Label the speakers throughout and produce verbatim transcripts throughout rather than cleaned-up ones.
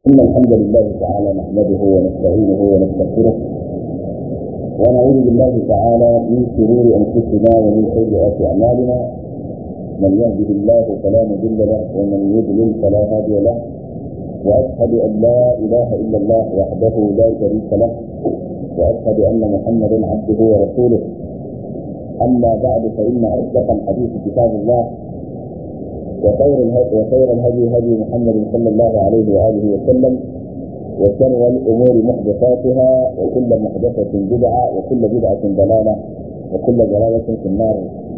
Speaker 1: إن الحمد لله تعالى نحمده ونستعينه ونستغفره ونعوذ بالله تعالى من شرور أنفسنا ومن سيئات أعمالنا. من يهده الله فلا مضل له ومن يضلل فلا هادي له، وأشهد أن لا إله إلا الله وحده لا شريك له، وأشهد أن محمدا عبده ورسوله. أما بعد فإن أصدق الحديث كتاب الله، وخير الهدي وخير الهدي هدي محمد صلى الله عليه واله وسلم، وشر الامور محدثاتها، وكل محدثه بدعه، وكل بدعه ضلاله، وكل ضلاله في النار.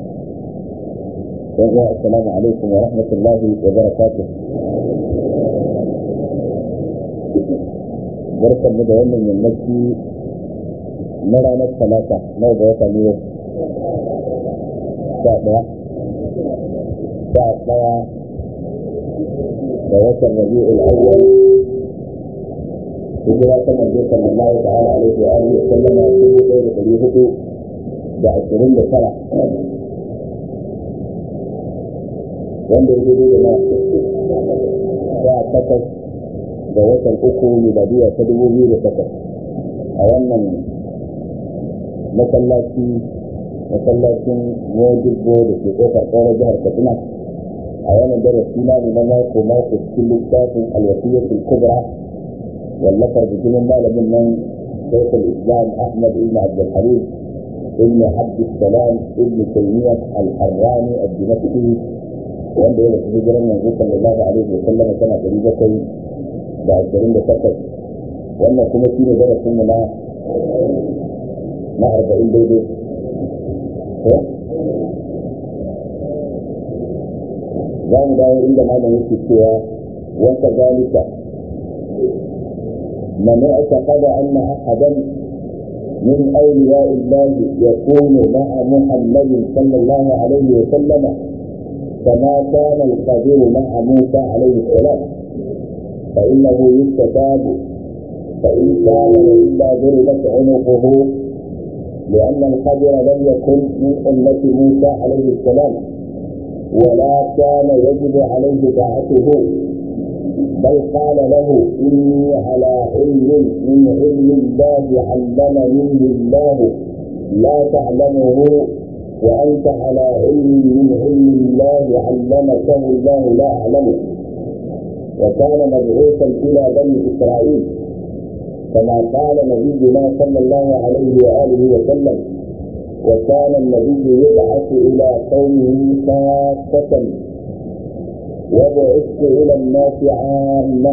Speaker 1: السلام عليكم ورحمه الله وبركاته. بركه مدونه من المسجد نرى الثلاثه موضوع ثانيه شاء ɗaya da watan rabi'ul awwal hijira ta manzo sallallahu ta'ala alaihi wa alihi wa sallama dubu ɗaya da ɗari hudu da ashirin da tara, wanda ya daidai da na sha takwas da watan uku miladiya ta dubu biyu da takwas a wannan masallaci masallacin mojibbo da ke kofar ƙaurar jihar Katsina. a wannan darasi na ne na mako mako cikin littafin alwasiyatul kubra wallafar bijimin malamin nan shaykhul islam ahmad ibn abdul halim ibn abd salam ibn taymiyyah al-harrani ad-dimashqi, wanda ya rasu hijiran manzo sallallahu alaihi wa sallam sana ɗari bakwai da ashirin da takwas. wannan kuma shine darasin mu na na arba'in daidai. za mu dawo inda malam yake cewa wata zalika man i'taqada anna ahadan min awliya'i Allah yakunu ma'a Muhammad sallallahu alayhi wa sallam kama kana al-Qadir ma'a Musa alayhi salam fa innahu yustatabu fa in kana illa duribat 'unuquhu لأن القدر لم يكن من أمة موسى عليه السلام ولا كان يجب عليه طاعته، بل قال له إني على علم من علم الله علمني الله لا تعلمه، وأنت على علم من علم الله علمكه الله لا أعلمه. وكان مبعوثا إلى بني إسرائيل كما قال نبينا صلى الله عليه وآله وسلم: وكان النبي يبعث إلى قومه خاصة وبعثت إلى الناس عامة.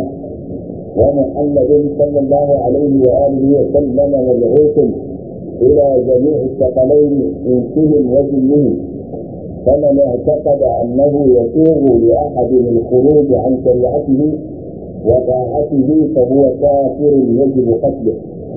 Speaker 1: ومحمد صلى الله عليه وآله وسلم مبعوث إلى جميع الثقلين إنسهم وجنهم، فمن اعتقد أنه يسوغ لأحد الخروج عن شريعته وطاعته فهو كافر يجب قتله.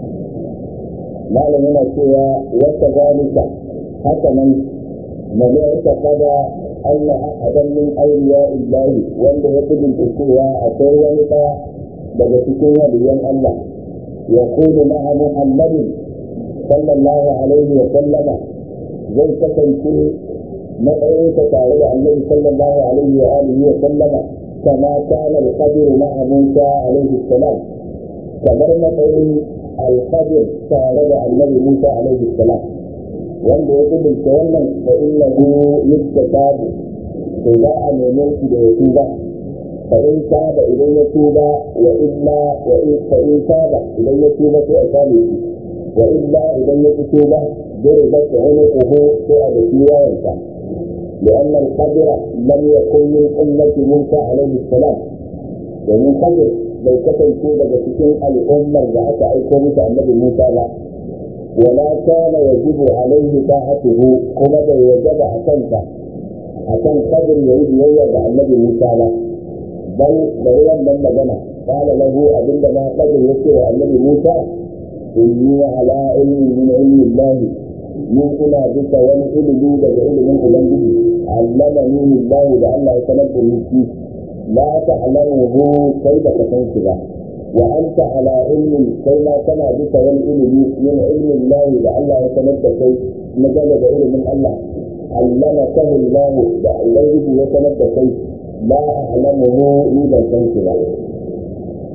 Speaker 1: malam yana cewa wata zalika haka nan man ya'taqada anna ahadan min awliya illahi, wanda ya kudin cewa akwai wani daya daga cikin waliyan Allah ya kuma ma'a Muhammadin sallallahu alaihi wa sallama zai kasance matsayinsa tare da Annabi sallallahu alaihi wa alihi wa sallama kama kana al-Qadir ma'a Musa alaihi salam, kamar matsayin الخضر تعالى النبي موسى عليه السلام. wanda ya kudurta wannan fa innahu yustatabu, to za a neme shi da ya tuba. fa in taba idan ya tuba, wa illa wa in fa in taba idan ya tuba sai a kame shi, wa illa idan ya tuba dole ba ta wani uhu sai a daki yayansa. لأن القدر لم يكن من أمة موسى عليه السلام، ومن قدر bai kasance daga cikin al'ummar da aka aiko musu annabi Musa ba, wala kana yajibu alaihi ta'atuhu, kuma bai wajaba a kansa akan kadin yayi biyayya ga annabi Musa ba. bal da wannan magana qala lahu abinda ma kadin yake wa annabi Musa: inni ala ilmi min ilmi Allah, min ina bisa wani ilimi daga ilimin ubangiji, allamani Allah da Allah ya sanar da ni لا تعلمه كيف تنسبه، وأنت على علم كيما كما بك والعلم من علم الله لعله يتمدى شيء مجال علم من الله علمكه الله لعله يتمدى شيء لا أعلمه إذا تنسبه.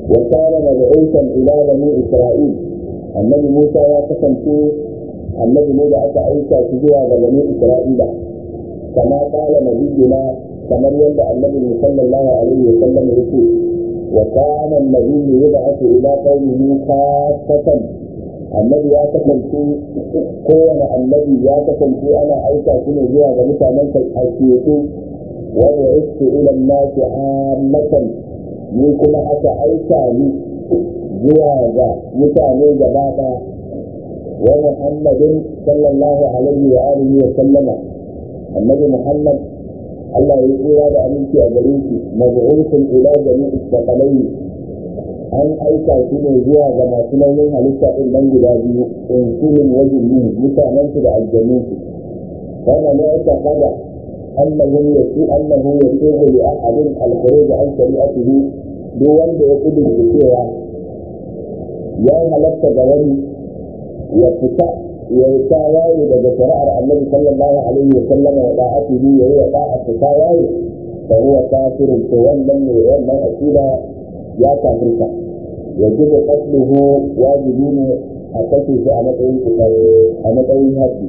Speaker 1: وكان مبعوثا إلى بني إسرائيل. النبي موسى يتكلم النبي موسى أتى عيسى تجوى بني إسرائيل كما قال نبينا كما يندى النبي صلى الله عليه وسلم يقول وكان النبي يبعث إلى قومه خاصة. النبي يتكلم كون النبي يتكلم أنا عيسى تجوى بني إسرائيل وبعثت إلى الناس عامة ni kuma aka aika ni zuwa ga mutane gaba ɗaya wa Muhammadin sallallahu alaihi wa alihi wa sallama annabi Muhammad Allah ya tsira da aminci a gare shi mab'uthun ila jami'i thaqalaini an aika shi ne zuwa ga masu nauyin halitta ɗin nan guda biyu insulin wajibin mutanen su da aljannin su kana ne aka kada annahu yasi annahu yasiru li ahadin al-khuruj an shari'atihi duk wanda ya kudurta cewa ya halatta ga wani ya fita ya yi tawaye daga shari'ar annabi sallallahu alaihi wa sallam wa da'atihi ya yi da'a ta tawaye fa huwa kafirun to wannan ne wannan akida ya kafirta yaji da qatluhu wajibi ne a kashe shi a matsayin kitabi a matsayin haddi.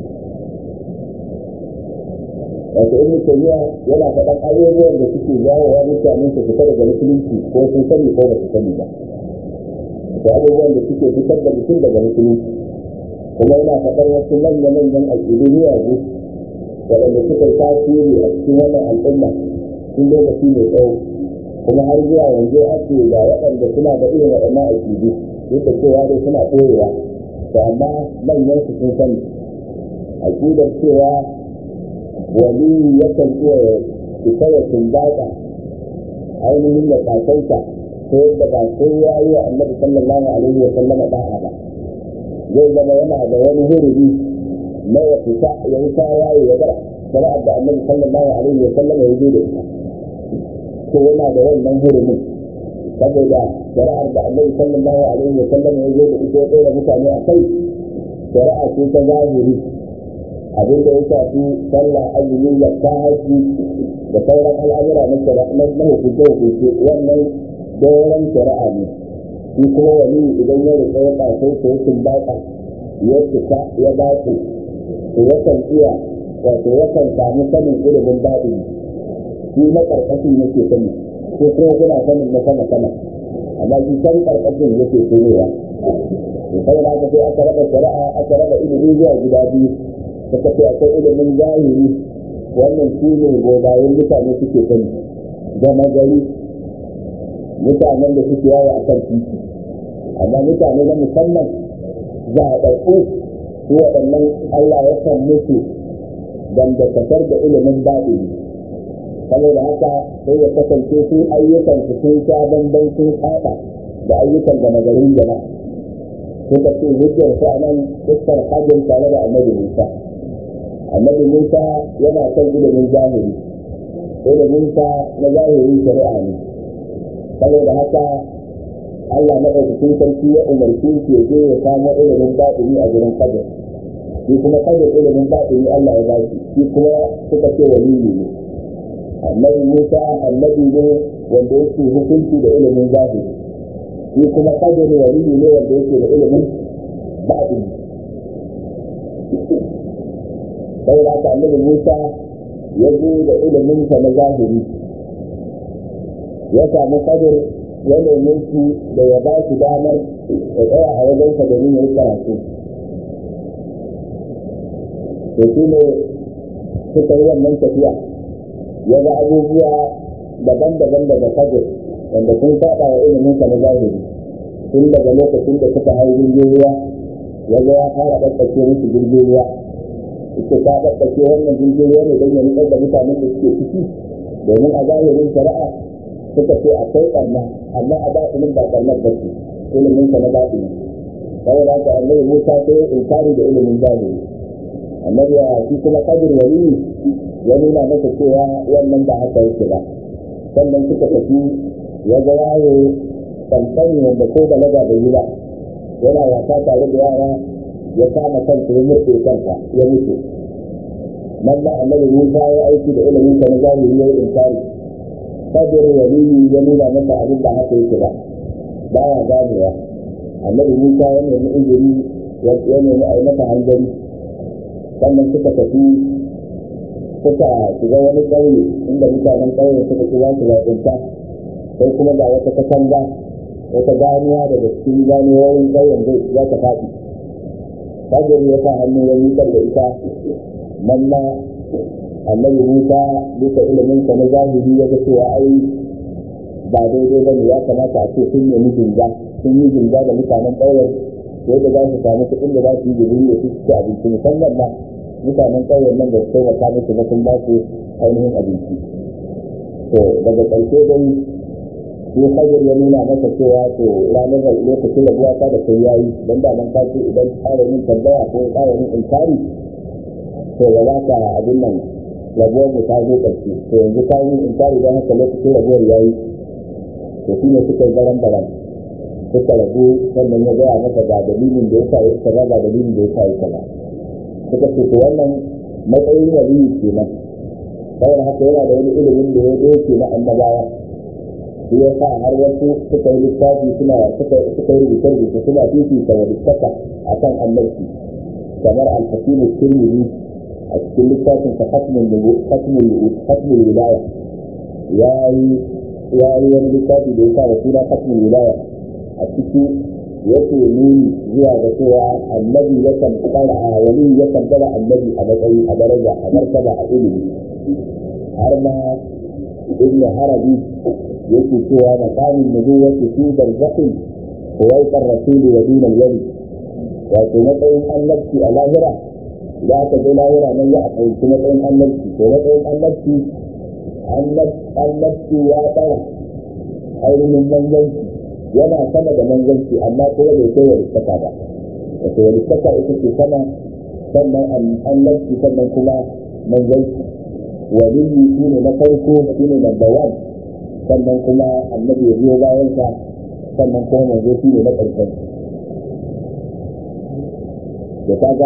Speaker 1: wato ibn tayyiba yana faɗan abubuwan da suke jawo wa mutane su fita daga musulunci ko sun sani ko ba su sani ba da abubuwan da suke fitar da mutum daga musulunci kuma yana faɗar wasu manya-manyan aƙidu miyagu waɗanda suka yi tasiri a cikin wannan al'umma sun lokaci mai tsawo kuma har zuwa yanzu ake da waɗanda suna da irin waɗannan aƙidu duk da cewa dai suna ɓoyewa to amma manyan su sun sani aƙidar cewa wali yakan iya fita ya tumbata ainihin da kakansa ta yadda ba sai ya yi wa annabi sallallahu alaihi wa sallama da'a ba zai zama yana da wani hurumi na ya fita ya yi tawaye ya bar shari'ar da annabi sallallahu alaihi wa sallama ya zo da ita ko yana da wannan hurumin saboda shari'ar da annabi sallallahu alaihi wa sallama ya zo da ita ya ɗora mutane a kai shari'a ce ta zahiri abin da ya shafi sallah azumi zakka haji da sauran al'amura na shari'a na hukunce hukunce wannan doron shari'a ne shi kuma wani idan ya rika ya kasai ta yakin baka ya fita ya baku to yakan iya wato yakan samu sanin ilimin baɗi shi na karkashin yake sani ko kuma kuna sanin na sama sama amma shi san karkashin yake koyewa to saboda haka sai aka raba shari'a aka raba ilimi zuwa gida biyu suka ce akwai ilimin zahiri wannan shi ne gobayen mutane suke sani gama gari mutanen da suke yawo a kan titi amma mutane na musamman za a ɗauko su waɗannan Allah ya san musu dangantakar da ilimin baɗi saboda haka sai ya kasance su ayyukan su sun sha bamban sun haɗa da ayyukan gama garin jama'a suka ce hujjar su a nan iskar hajjin tare da annabi Musa annabi Musa yana son ilimin zahiri ilimin sa na zahiri shari'a ne saboda haka Allah madaukakin sarki ya umarci shi ya je ya samu ilimin batini a gurin Kadir shi kuma Kadir ilimin batini Allah ya bashi shi kuma suka ce waliyi ne annabi Musa annabi ne wanda yake hukunci da ilimin zahiri shi kuma Kadir waliyi ne wanda yake da ilimin batini saboda haka annabi Musa ya zo da ilimin sa na zahiri ya samu Kadir ya nemi shi da ya ba shi damar ya tsaya a wajen sa domin ya yi karatu to shi ne suka yi wannan tafiya ya ga abubuwa daban-daban daga Kadir wanda sun saba wa ilimin sa na zahiri tun daga lokacin da suka hau jirgin ruwa ya ga ya fara ɗaɗɗake musu jirgin ruwa ita ta ɗaɗɗake wannan jirgin ruwa ne don ya nutsar da mutanen da suke ciki domin a zahirin shari'a suka ce akwai ɓarna amma a baɗinin ba ɓarnar ba ce ilimin sa na baɗini saboda haka annabi Musa sai ya inkari da ilimin zahiri annabi ya shi kuma Kadir waliyi ya nuna masa cewa wannan ba haka yake ba sannan suka tafi ya ga yaro kankani wanda ko balaga bai yi ba yana wasa tare da yara ya kama kansa ya murɗe kansa ya mutu nan da annabi Musa ya aiki da ilimin sa na zahiri ya yi inkari Kadir waliyi ya nuna masa abin da haka yake ba ba ya ganewa. Annabi Musa ya nemi izini ya nemi a yi masa hanzari, sannan suka tafi suka shiga wani ƙauye inda mutanen ƙauyen suka ci za su zaɓinta, sai kuma ga wata katanga wata ganuwa daga cikin ganuwoyin ƙauyen zai za ta faɗi. Hajjar ya sa hannu ya miƙar da ita, nan ma Annabi Musa bisa iliminsa na zahiri ya ga cewa ai ba daidai ba ne, ya kamata a ce sun nemi jinga sun yi jinga da mutanen ƙauyen yadda za su samu kuɗin da za su yi gudun da su ci abinci, musamman ma mutanen ƙauyen nan da su taimaka musu na sun ba su ainihin abinci. To daga ƙarshe dai sai Hajjar ya nuna masa cewa to ranar da lokacin da buwa ta da kai yayi, don da man ka ce idan ƙara yin tambaya ko ƙara yin inkari to ba za ka abin nan rabuwar mu ta zo ƙarshe, to yanzu ka yi inkari don haka lokacin rabuwar yayi. To shi ne suka yi garan baran suka rabu, sannan ya gaya masa ga dalilin da ya sa ya kaza ga dalilin da ya sa ya kaza. Suka ce to wannan matsayin waliyi kenan, saboda haka yana da wani ilimin da ya doke na annabawa, shi ya sa har wasu suka yi littafi suna suka suka yi rubuce-rubuce suna fifita wa littafa a kan annabci, kamar al-Hakim al-Tirmidhi a cikin littafin sa Khatmul Wilaya ya yi ya yi wani littafi da ya sa da suna Khatmul Wilaya. A ciki yake nuni zuwa ga cewa annabi ya tambara a wali ya tambara annabi a matsayi a daraja a martaba a ilimi, har ma ibn Arabi yake cewa maqamin nubuwwati fi barzakhin huwaiqar rasul wa din al-wali, wato matsayin annabci a lahira da aka je lahira nan ya akwai matsayin annabci, to matsayin annabci annabci ya tsara ainihin manzanci, yana sama da manzanci amma kuma bai kai walittaka ba. Wato walittaka ita ce sama, sannan annabci, sannan kuma manzanci. Waliyi shi ne na farko, shi ne number one, sannan kuma annabi ya biyo bayansa, sannan kuma manzo shi ne na ƙarshen. Da kaga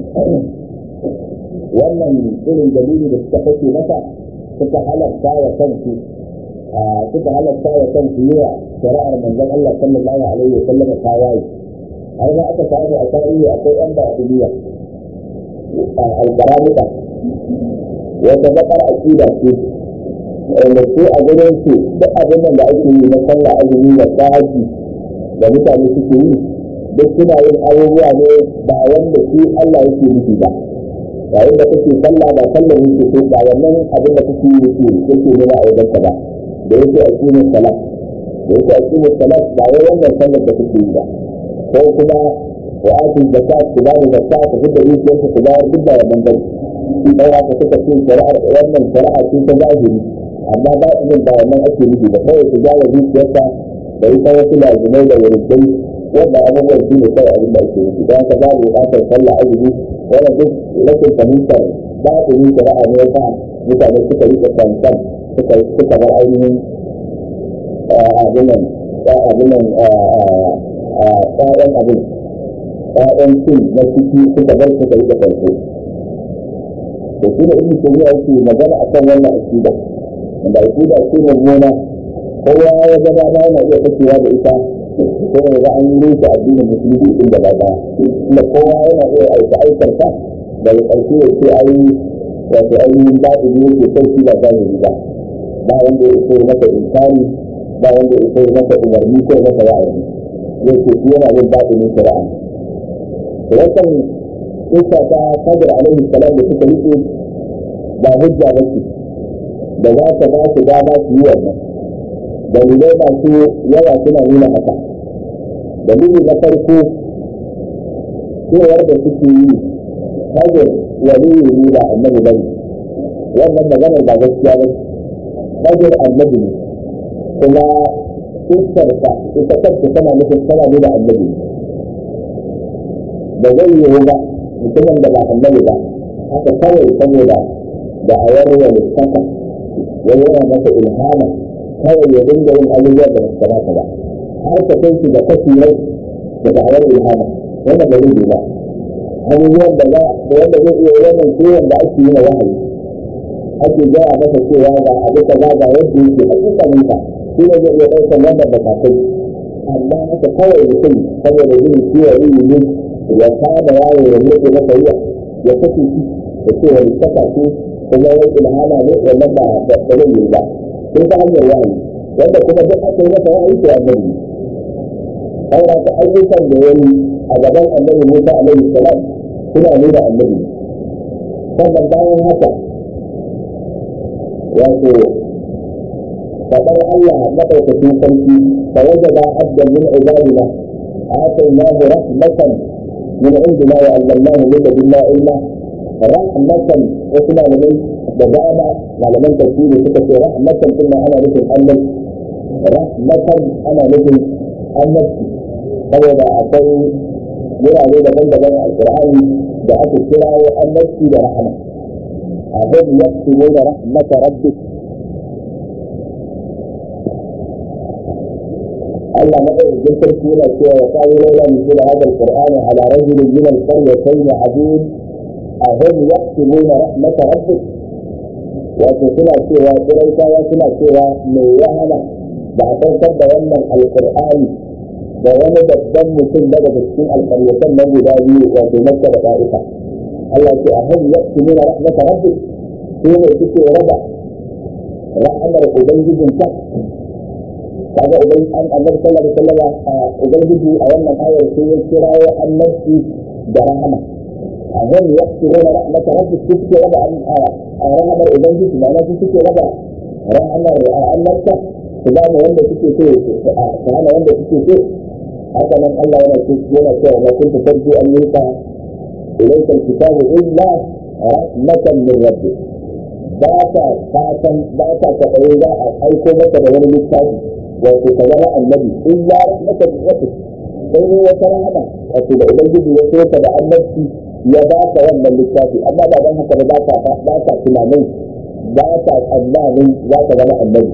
Speaker 1: wannan irin dalili da suka fashe masa suka halarta wa kansu suka halarta wa kansu yawa shari'ar manzon Allah sallallahu alaihi wa sallam tawaye, har ma aka samu a tarihi akwai yan ba'diyya al-baramida wata bakar aqida ce wanda su a gurin su duk abin da ake yi na sallah azumi da sahaji da mutane suke yi duk suna yin abubuwa ne ba wanda shi Allah yake nufi ba, ba wanda kake sallah ba sallah yake so ba, wannan abin da kake yi yake yake nuna a wajen ka ba, da yake a cikin salat da yake a cikin salat ba wai wannan sallar da kake yi ba, ko kuma wa atu zakat ku ba da zakat ku fita dukiyar ku ba duk da wannan bane. Sai haka suka ce shari'ar wannan shari'a ce ta zahiri, amma ba idan ba wannan ake nufi ba, kawai ku jawo dukiyarka da ita wasu lazimai da wurin wanda abubuwan shi ne kawai abin da ake nufi, don haka babu buƙatar sallah azumi. Wannan duk rashin fahimtar ba ku yi shari'a ne ya sa mutane suka rike kankan suka suka bar ainihin abin nan abin nan ɗayan abin ɗayan cin na ciki suka bar suka rike kanku. Da shi da ibn Taymiyyah yake magana akan wannan aqida, wanda aqida ce mummuna, kowa ya ga dama yana iya fashewa da ita ko ya ga an yi rufe addinin musulunci din gaba ɗaya, kuma kowa yana iya aika aikarsa daga ƙarshe ya ce ai wato ainihin babu ne ke kai shi ba zahiri ba, ba wanda ya so masa inkari, ba wanda ya so masa umarni ko masa wa'azi, zai ce shi yana yin babu ne shari'a. Wannan isa ta Hajjar alaihi salam da suka rike ba hujja ba ce da za ta ba su dama su yi wannan. Dalilai masu yawa suna nuna haka. Dalili na farko cewar da suke yi Hajjar waliyu ne da annabi bane, wannan maganar ba gaskiya ba. Hajjar annabi ne, kuma iskarsa ita kanta tana nufin tana nuna annabi. Ba zai yiwu ba mutumin da ba annabi ba haka kawai saboda da a wani wani saka wani yana masa ilhama kawai ya dinga yin abubuwan da ba su kamata ba, har ka kai shi da kashi rai da da'awar ilhama, wanda ba zai yi ba. Abubuwan da ba da wanda zai iya wannan ko wanda ake yi wa wahayi ake gaya masa cewa ga abu kaza ga yadda yake hakikanin ka shi ne zai iya ɗaukar wannan matakai amma haka kawai mutum saboda yin ciwo yin ya kama yawo da mutu na kariya ya kashe shi da ce wani saka ce kuma wani ilhama ne wannan ba da zai yi ba sai ta hanyar wahayi wanda kuma duk aka yi masa wahayi to annabi saboda ta ayyukan da ya yi a gaban annabi Musa alaihi salam suna nuna annabi sannan bayan haka wato فقال الله مدعوك في خلقي فوجد عبدا من عبادنا آتيناه رحمة من عندنا وعلمناه من لدنا علما رحمة وكما لمن بدانا على من تفسير فكرة رحمة كنا أنا مثل أنك رحمة أنا مثل أنك فوجد أعطي يرى لذا من بدنا القرآن دعاك السرعة وأنك برحمة أهم يكتبون رحمة ربك الله مدعو جلسل فينا سوى وقالوا لولا نزل هذا القرآن على رجل من القريتين عظيم أهم يحسبون رحمة ربك وكنا سوى قريتا وكنا سوى من وهنا بعدين قد ومن القرآن وومد الدم ثم بدأ تسكين القريتين من بداية وفي مكة بطائفة الله سوى أهم يحسبون رحمة ربك ثم تسكي ربع رحمة أبنجد انتك kaga uban an annabi sallallahu alaihi wasallam ubangiji a wannan ayar sai ya kirawo annabi da rahama a zan yake rana rahmata rabbi suke raba a rahamar ubangiji ba na suke raba rahamar annabta su ba mu wanda suke so su hana wanda suke so haka nan Allah yana yana cewa ma kunta tarju an yuka ilayka alkitabu illa rahmatan min rabbi ba ta fatan ba ta taɓa za a aiko maka da wani littafi wato ka zama annabi in ya rahmata bi rabbi sai ne wata rahama wato da ubangiji ya so ka da annabi ya ba ka wannan littafi amma ba dan haka ba ta ba ta tunanin ba ta tsammanin za ka zama annabi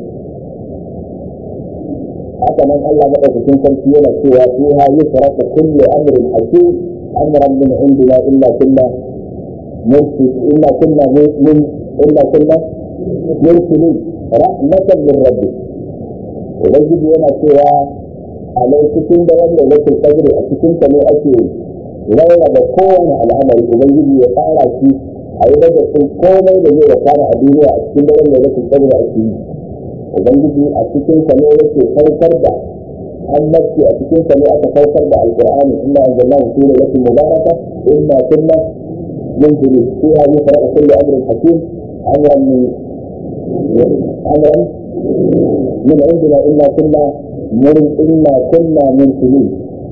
Speaker 1: haka nan Allah madaukakin sarki yana cewa fiha yusrafu kullu amrin hakim amran min indina illa kunna mursi illa kunna min illa kunna mursilin rahmatan min rabbi ubangiji yana cewa a lokacin da wanda zai kadiri a cikin ta ne ake raina da kowane al'amari ubangiji ya fara shi a yi daga sun komai da zai wakana a duniya a cikin da wanda zai kadiri ake yi ubangiji a cikin ta ne yake saukar da annabci a cikin ta ne aka saukar da alqur'ani inna anzalnahu fi lailatin mubarakah inna kunna munzirin fiha yufraqu kullu amrin hakim amran min amran من عندنا إلا كنا من إلا كنا مرسلين.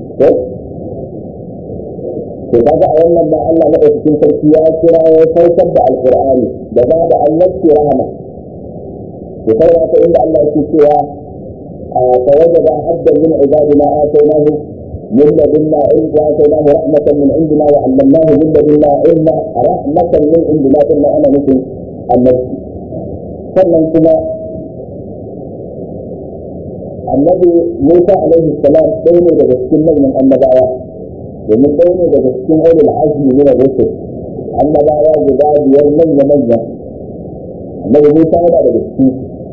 Speaker 1: فبدأ أولا ما الله لقد في تركيات ويفوتب القرآن بعد أن نفسي رحمة. وقال فإن الله يكفيها فوجد عبدا من عبادنا آتيناه من لدنا علما وآتيناه رحمة من عندنا وعلمناه من لدنا علما رحمة من عندنا ثم أنا مثل النفس. فمن كما annabi Musa alaihi salam ɗaya ne daga cikin manyan annabawa domin ɗaya ne daga cikin ulul azmi min ar-rusul annabawa guda biyar manya manya annabi Musa yana daga cikin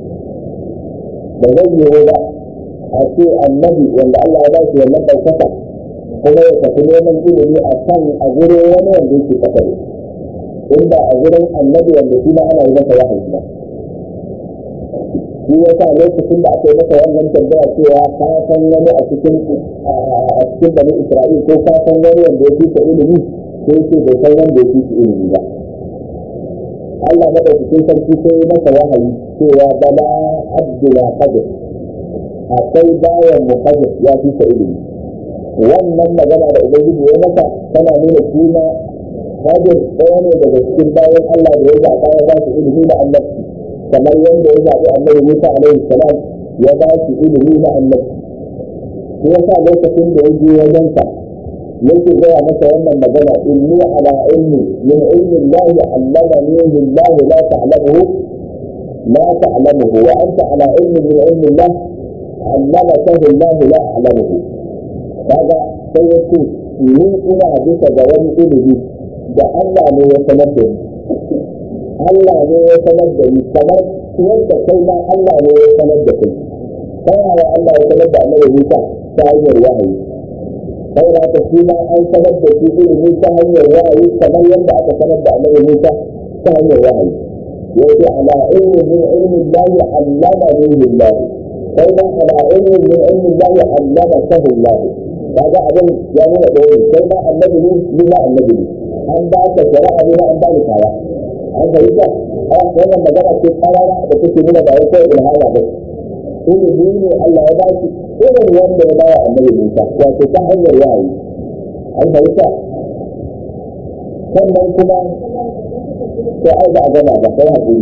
Speaker 1: da zai yi ba a ce annabi wanda Allah ya ba shi wannan ɗaukaka kuma ya tafi neman ilimi a kan a gurin wani wanda yake ƙasa ne inda a gurin annabi wanda shi ma ana yi masa wahayi ba shi ya sa lokacin da aka yi masa wannan tambaya cewa ka san wani a cikin a cikin bani Isra'il ko ka san wani wanda ya fi ka ilimi sai ce bai san wanda ya fi ka ilimi ba Allah madaukakin sarki sai ya masa wahayi cewa bala abdula qadir akwai bayan mu qadir ya fi ka ilimi wannan magana da ubangiji ya masa tana nuna shi ma qadir ɗaya ne daga cikin bayan Allah da ya zaɓa ya ba su ilimi da annabi kamar yadda ya zaɓi annabi Musa alaihi salam ya ba shi ilimi na annabi shi yasa lokacin da ya je wajensa yake gaya masa wannan magana inni ala ilmi min ilmi Allah allamani Allah la ta'lamuhu la ta'lamuhu wa anta ala ilmi min ilmi Allah allamaka Allah la a'lamuhu kaga sai yace ni ina bisa ga wani ilimi da Allah ne ya sanar da ni Allah ne ya sanar da ni kamar yadda kai ma Allah ne ya sanar da kai. Kana wa Allah ya sanar da Annabi Musa ta hanyar wahayi sai da aka shi ma an sanar da shi ilimi ta hanyar wahayi kamar yadda aka sanar da annabi Musa ta hanyar wahayi yake ala ilmin min ilmin lahi allama billah sai ma ala ilmin min ilmin lahi allama sahullah kaga abin ya nuna da sai ma annabi ne ni ma annabi ne an ba ka shari'a ne an ba ni kaya an fahimta a wannan magana ce karara da take nuna ba wai ilhama ba ilimi ne Allah ya ba shi irin wanda ya ba wa annabi Musa wato ta hanyar wahayi an fahimta sannan kuma sai ai ba a gama ba sai haƙuri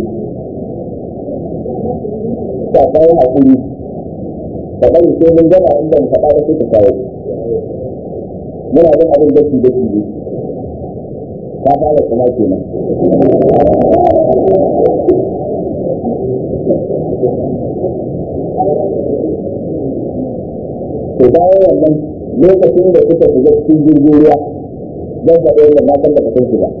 Speaker 1: ta kai haƙuri ka bari sai mun gama inda mu faɗa da sai ka kawo muna yin abin da shi da shi ne ka fara kuma kenan to bayan wannan lokacin da suka shiga cikin jirgin ruwa zan faɗo da na san da ka san shi ba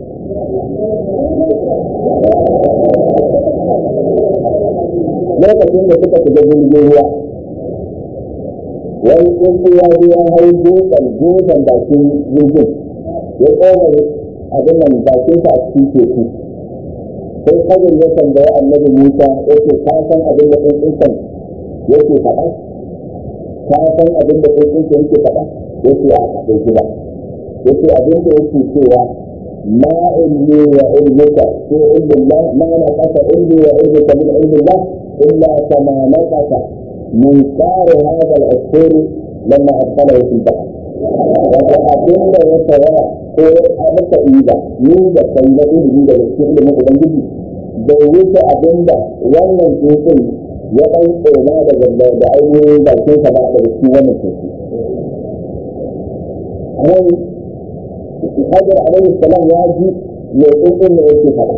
Speaker 1: lokacin da suka shiga jirgin ruwa wani tsuntsu ya ji ya hau gefen gefen bakin jirgin ya tsoma abin nan bakin sa a cikin teku sai kajin ya tambaya annabi Musa yake ka san abin da tsuntsun yake faɗa ka san abin da tsuntsun yake faɗa yake a bai gida yake abin da yake cewa ma ilmi wa ilmuka fi ilmillah ma na kasa ilmi wa ilmuka min ilmillah illa kama naqata min sari hadha al-ashhur lamma adkhalahu fi al-bahr wa abin da ya tawara ko a maka ida ni da kai na ilmi da cikin ilimin ubangiji bai wuce abin da wannan tsuntsun ya ɗan tsoma daga da ainihin bakin sa ba da cikin wannan tsuntsun Hajar alaihi salam ya ji mai tsuntsun da yake faɗa.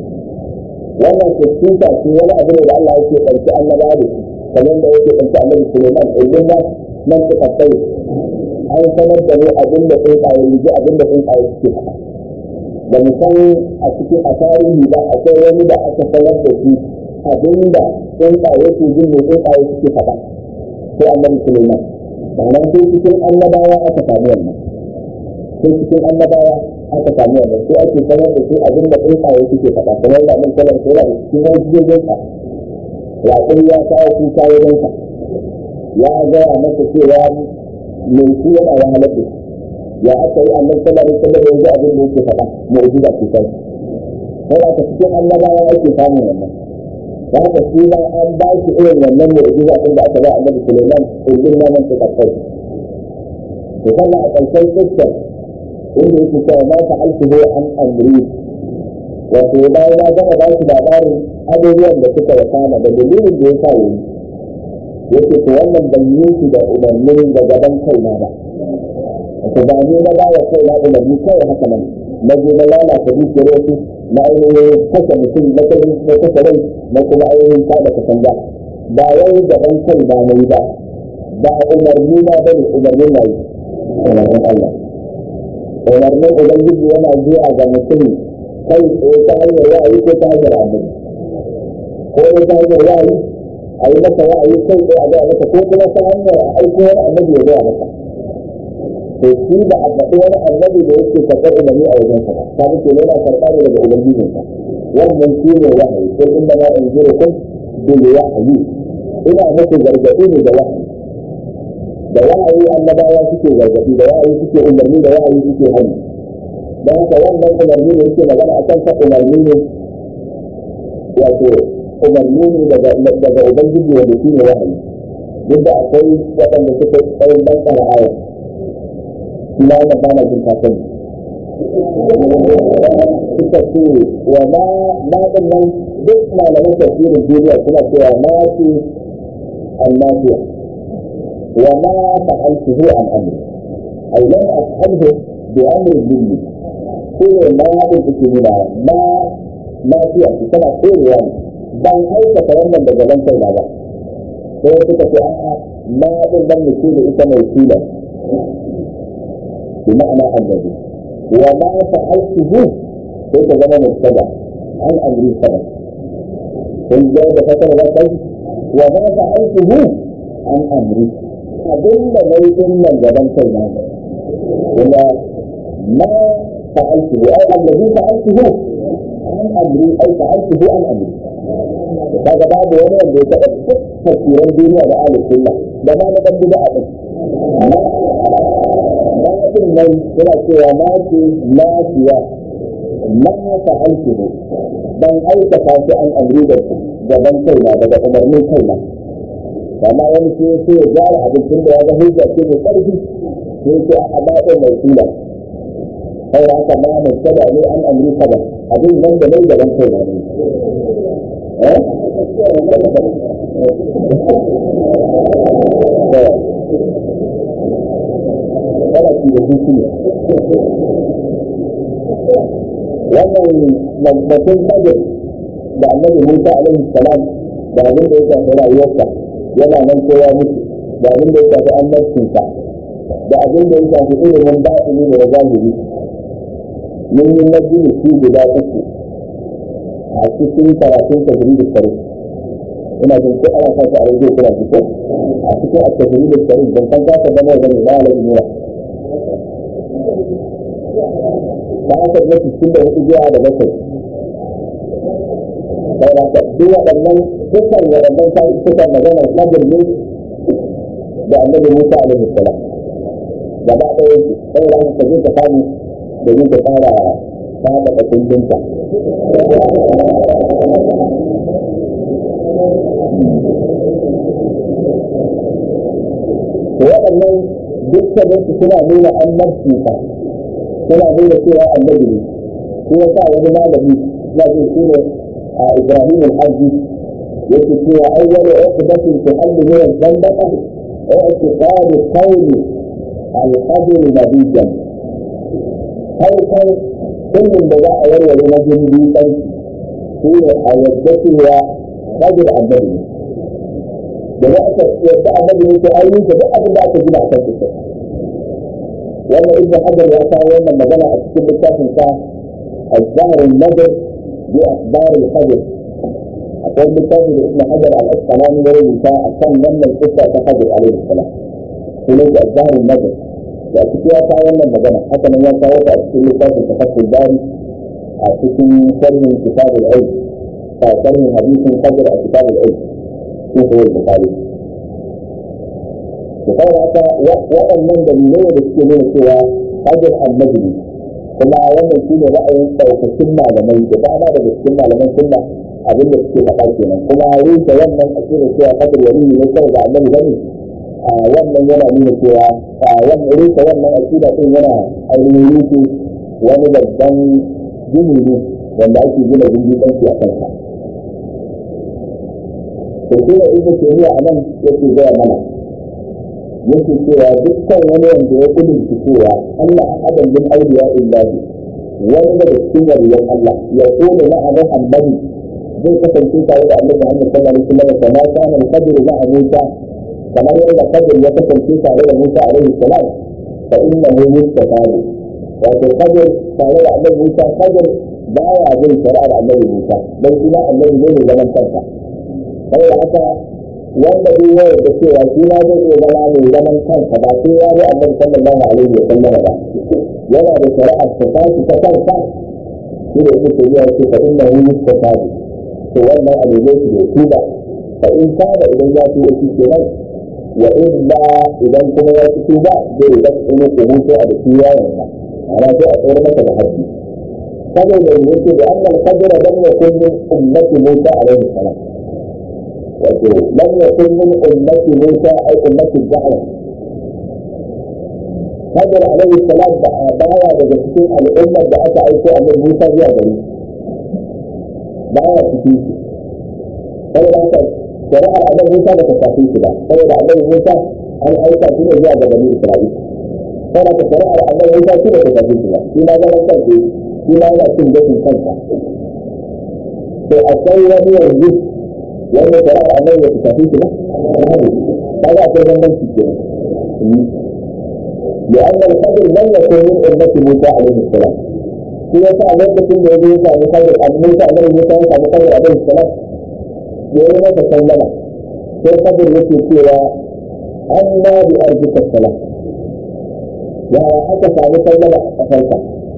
Speaker 1: Wannan kuskunta ce wani abu ne da Allah yake ɗauki annaba da shi, kamar da yake ɗauki annabi Suleiman, ilmin ma nan suka tsaye. An sanar da mu abin da tsuntsaye ji abin da tsuntsaye suke faɗa. Da mu san a cikin a tarihi ba akwai wani da aka sanar da shi abin da tsuntsaye ke jin mai tsuntsaye suke faɗa. Sai annabi Suleiman. Sannan sai cikin annabawa aka samu wannan. sai cikin annabawa aka samu wannan sai ake sanar da su abin da tsuntsaye suke faɗa kamar da mun sanar da cikin wani jirgin sa ya kuma ya kawo kuka wajen sa ya gaya masa cewa mai shi yana wahalar da ya aka yi annan sallar da sallar da yanzu abin da yake faɗa mu'jiza ce kai sai aka cikin annabawa ake samun wannan da haka shi ma an ba shi irin wannan mu'jiza tun da aka ba annabi Sulaiman ilmin nan ta kai to kana a ƙarshen kissar inda yake cewa ma fa'altuhu an amri wato bayan ya gama ba shi labarin abubuwan da suka wakana da dalilin da ya sa yi yake to wannan ban yi shi da umarnin da gaban kaina ba wato ba ni na bawa kaina umarni kawai haka nan na je na lalata dukiyar wasu na ainihin kashe mutum na kashe rai na kuma ainihin tada katanga ba wai gaban kaina na yi ba ba umarni na bane umarnin na yi umarnin Allah umarnin ubangiji yana zuwa ga mutum kai tsaye ta hanyar wa'ayi ko ta hanyar annabi ko ta hanyar wa'ayi a yi masa wa'ayi kai tsaye a gaya masa ko kuma ta hanyar aiko wani annabi ya gaya masa to shi da a faɗi wani annabi da yake karɓar umarni a wajen sa ta muke yana karɓa ne daga ubangijinsa wannan shi ne wa'ayi ko inda ma in jira kun bil wa'ayi ina muku gargaɗi ne da wa'ayi da wa'ayi annabawa suke gargaɗi da wa'ayi suke umarni da wa'ayi suke hannu don haka wannan umarni da yake magana a kan umarni ne wato umarni ne daga daga ubangiji wanda shi ne wa'ayi duk da akwai waɗanda suka tsayin banka da aya ina wannan ba na jin kasan suka ce wa ma ma ɗin nan duk malamin tafsirin duniya suna cewa ma ce annabiya وما فعلته عن أمري أي لم أفعله بأمر مني كل ما هذا الكلمة ما ما فيها كما كل يوم بل أي تتولى بجلال كينا بقى هو تتفع ما لم يكون إسمه يكيلا بمعنى النبي وما فعلته ليس زمن السبع عن أمري السبع والجواب فتر ذا وما فعلته عن أمري abin da na yi din nan gaban kai na kuma ma fa'altuhu ai allazi fa'altuhu an amri ai fa'altuhu an amri kaga babu wani wanda ya taɓa tafsiran duniya da ahlus sunna da ma na dan bid'a din ma din nan yana cewa ma ce lafiya ma fa'altuhu ban aikata shi an amri da gaban kaina daga umarnin kaina amma wani sai sai ya gyara abincin da ya ga hujja ce mai ƙarfi sai ce a baɗin mai sula kai da haka ma mai sada ne an amri kada abin nan da mai gaban kaina ne eh kada ki da hutu wannan mutum kaje da annabi Musa alaihi salam da abin da ya shafi rayuwarsa yana nan ko ya mutu da abin da ya shafi annabcinsa da abin da ya shafi ilimin batini da zahiri mun yi majini shi guda uku a cikin karatun tajrid al-sarih ina jin ko ana sa a rage kuna ji ko a cikin tajrid al-sarih dan kan ka da mai gani ba la nura ta aka ne cikin da hudu zuwa da bakwai sai da duk waɗannan dukkan waɗannan sai suka magana kadir ne da annabi Musa alaihi salam da ba da yake sai da aka je ta samu da zai fara fada da kundinta waɗannan dukkan su suna nuna annabci fa suna nuna cewa annabi ne shi yasa wani malami ya ce shi ne إبراهيم الحجي يكفي أول عقدة تحل من الزندقة اعتقاد كون القدر نبيا هل كل بدأ يروي نجم بيتا في أودته قدر النبي بدأت يبدأ النبي في أي بدأ بدأ تجد أحسن كتير وأنا ابن حجر يأتى لما بدأ أكتب الكتاب الظهر النذر بأخبار الحجر أقول بالتالي باسم حجر الأسقلاني ورد الفاء أكثر من القصة كحجر عليه السلام وليس الظهر النذر لأن فيها تعاون المجمع حتى من يتعوض أكثر لفاة التفكر الباري أكثر شرح كتاب العلم فشرح حديث حجر كتاب العلم في هو البخاري وقال حتى وأن من دليلين بالسنين سوى حجر المجلس kuma wannan shine ra'ayin ɗaukakin malamai da dama daga cikin malaman sunna abin da suke faɗa kenan kuma rusa wannan akida cewa kadar wani ne sai da annabi bane a wannan yana nuna cewa wannan rusa wannan akida din yana ainihin rufe wani babban gini ne wanda ake gina gindi ɗan shi a kansa to shi ne ibnu taymiya anan yake gaya mana yake cewa dukkan wani wanda ya kudurci cewa Allah ahadan min awliya illahi wani daga cikin waliyan Allah ya kone na abu Muhammadu zai kasance tare da Annabi Muhammad sallallahu alaihi wasallam kamar kana al-qadr ma'a Musa kamar yadda qadr ya kasance tare da Musa alaihi salam fa innahu mustaqal wa qadr tare da Annabi Musa qadr baya bin shari'ar Annabi Musa dan shi ma Annabi ne mai zaman kansa saboda haka wanda duk wanda da cewa shi ma zai iya zama mai zaman kansa ba sai ya bi Annabi sallallahu alaihi wa sallam ba yana da shari'ar ta tashi ta kansa shi da yake cewa ce fa inna hu mustaqab to wannan abu ne da tuba fa in kada idan ya tuba shi kenan wa illa idan kuma ya tuba zai da kuma kubuto a cikin yayin sa ana sai a tsore masa da haddi saboda yake da annal qadra lam yakun min ummati Musa alaihi salam لم يكن من أمة موسى أو أمة الدعوة خضر عليه السلام بايا بجسدين الأمة بأس عيسى أن موسى جاء بني بايا تفيش فإذا أنت شرع أن موسى لتفاقيش لا فإذا أن موسى أن عيسى كنا جاء بني إسرائيل فإذا شرع أن موسى كنا تفاقيش لا فيما لا نتنفي فيما لا تنجد خلفه فأسوى من الجسد wanda shari'ar annabi ya tafi shi ba kaga akwai bambanci kenan لأن القدر لم يكن من أمة موسى عليه السلام في يسعى لوقت اللي يجي يسعى بقدر أبو موسى عليه موسى يسعى بقدر عليه السلام يقول ما تسلم في قدر يكي سوى amma bi arzika salam ya aka samu sallama a farka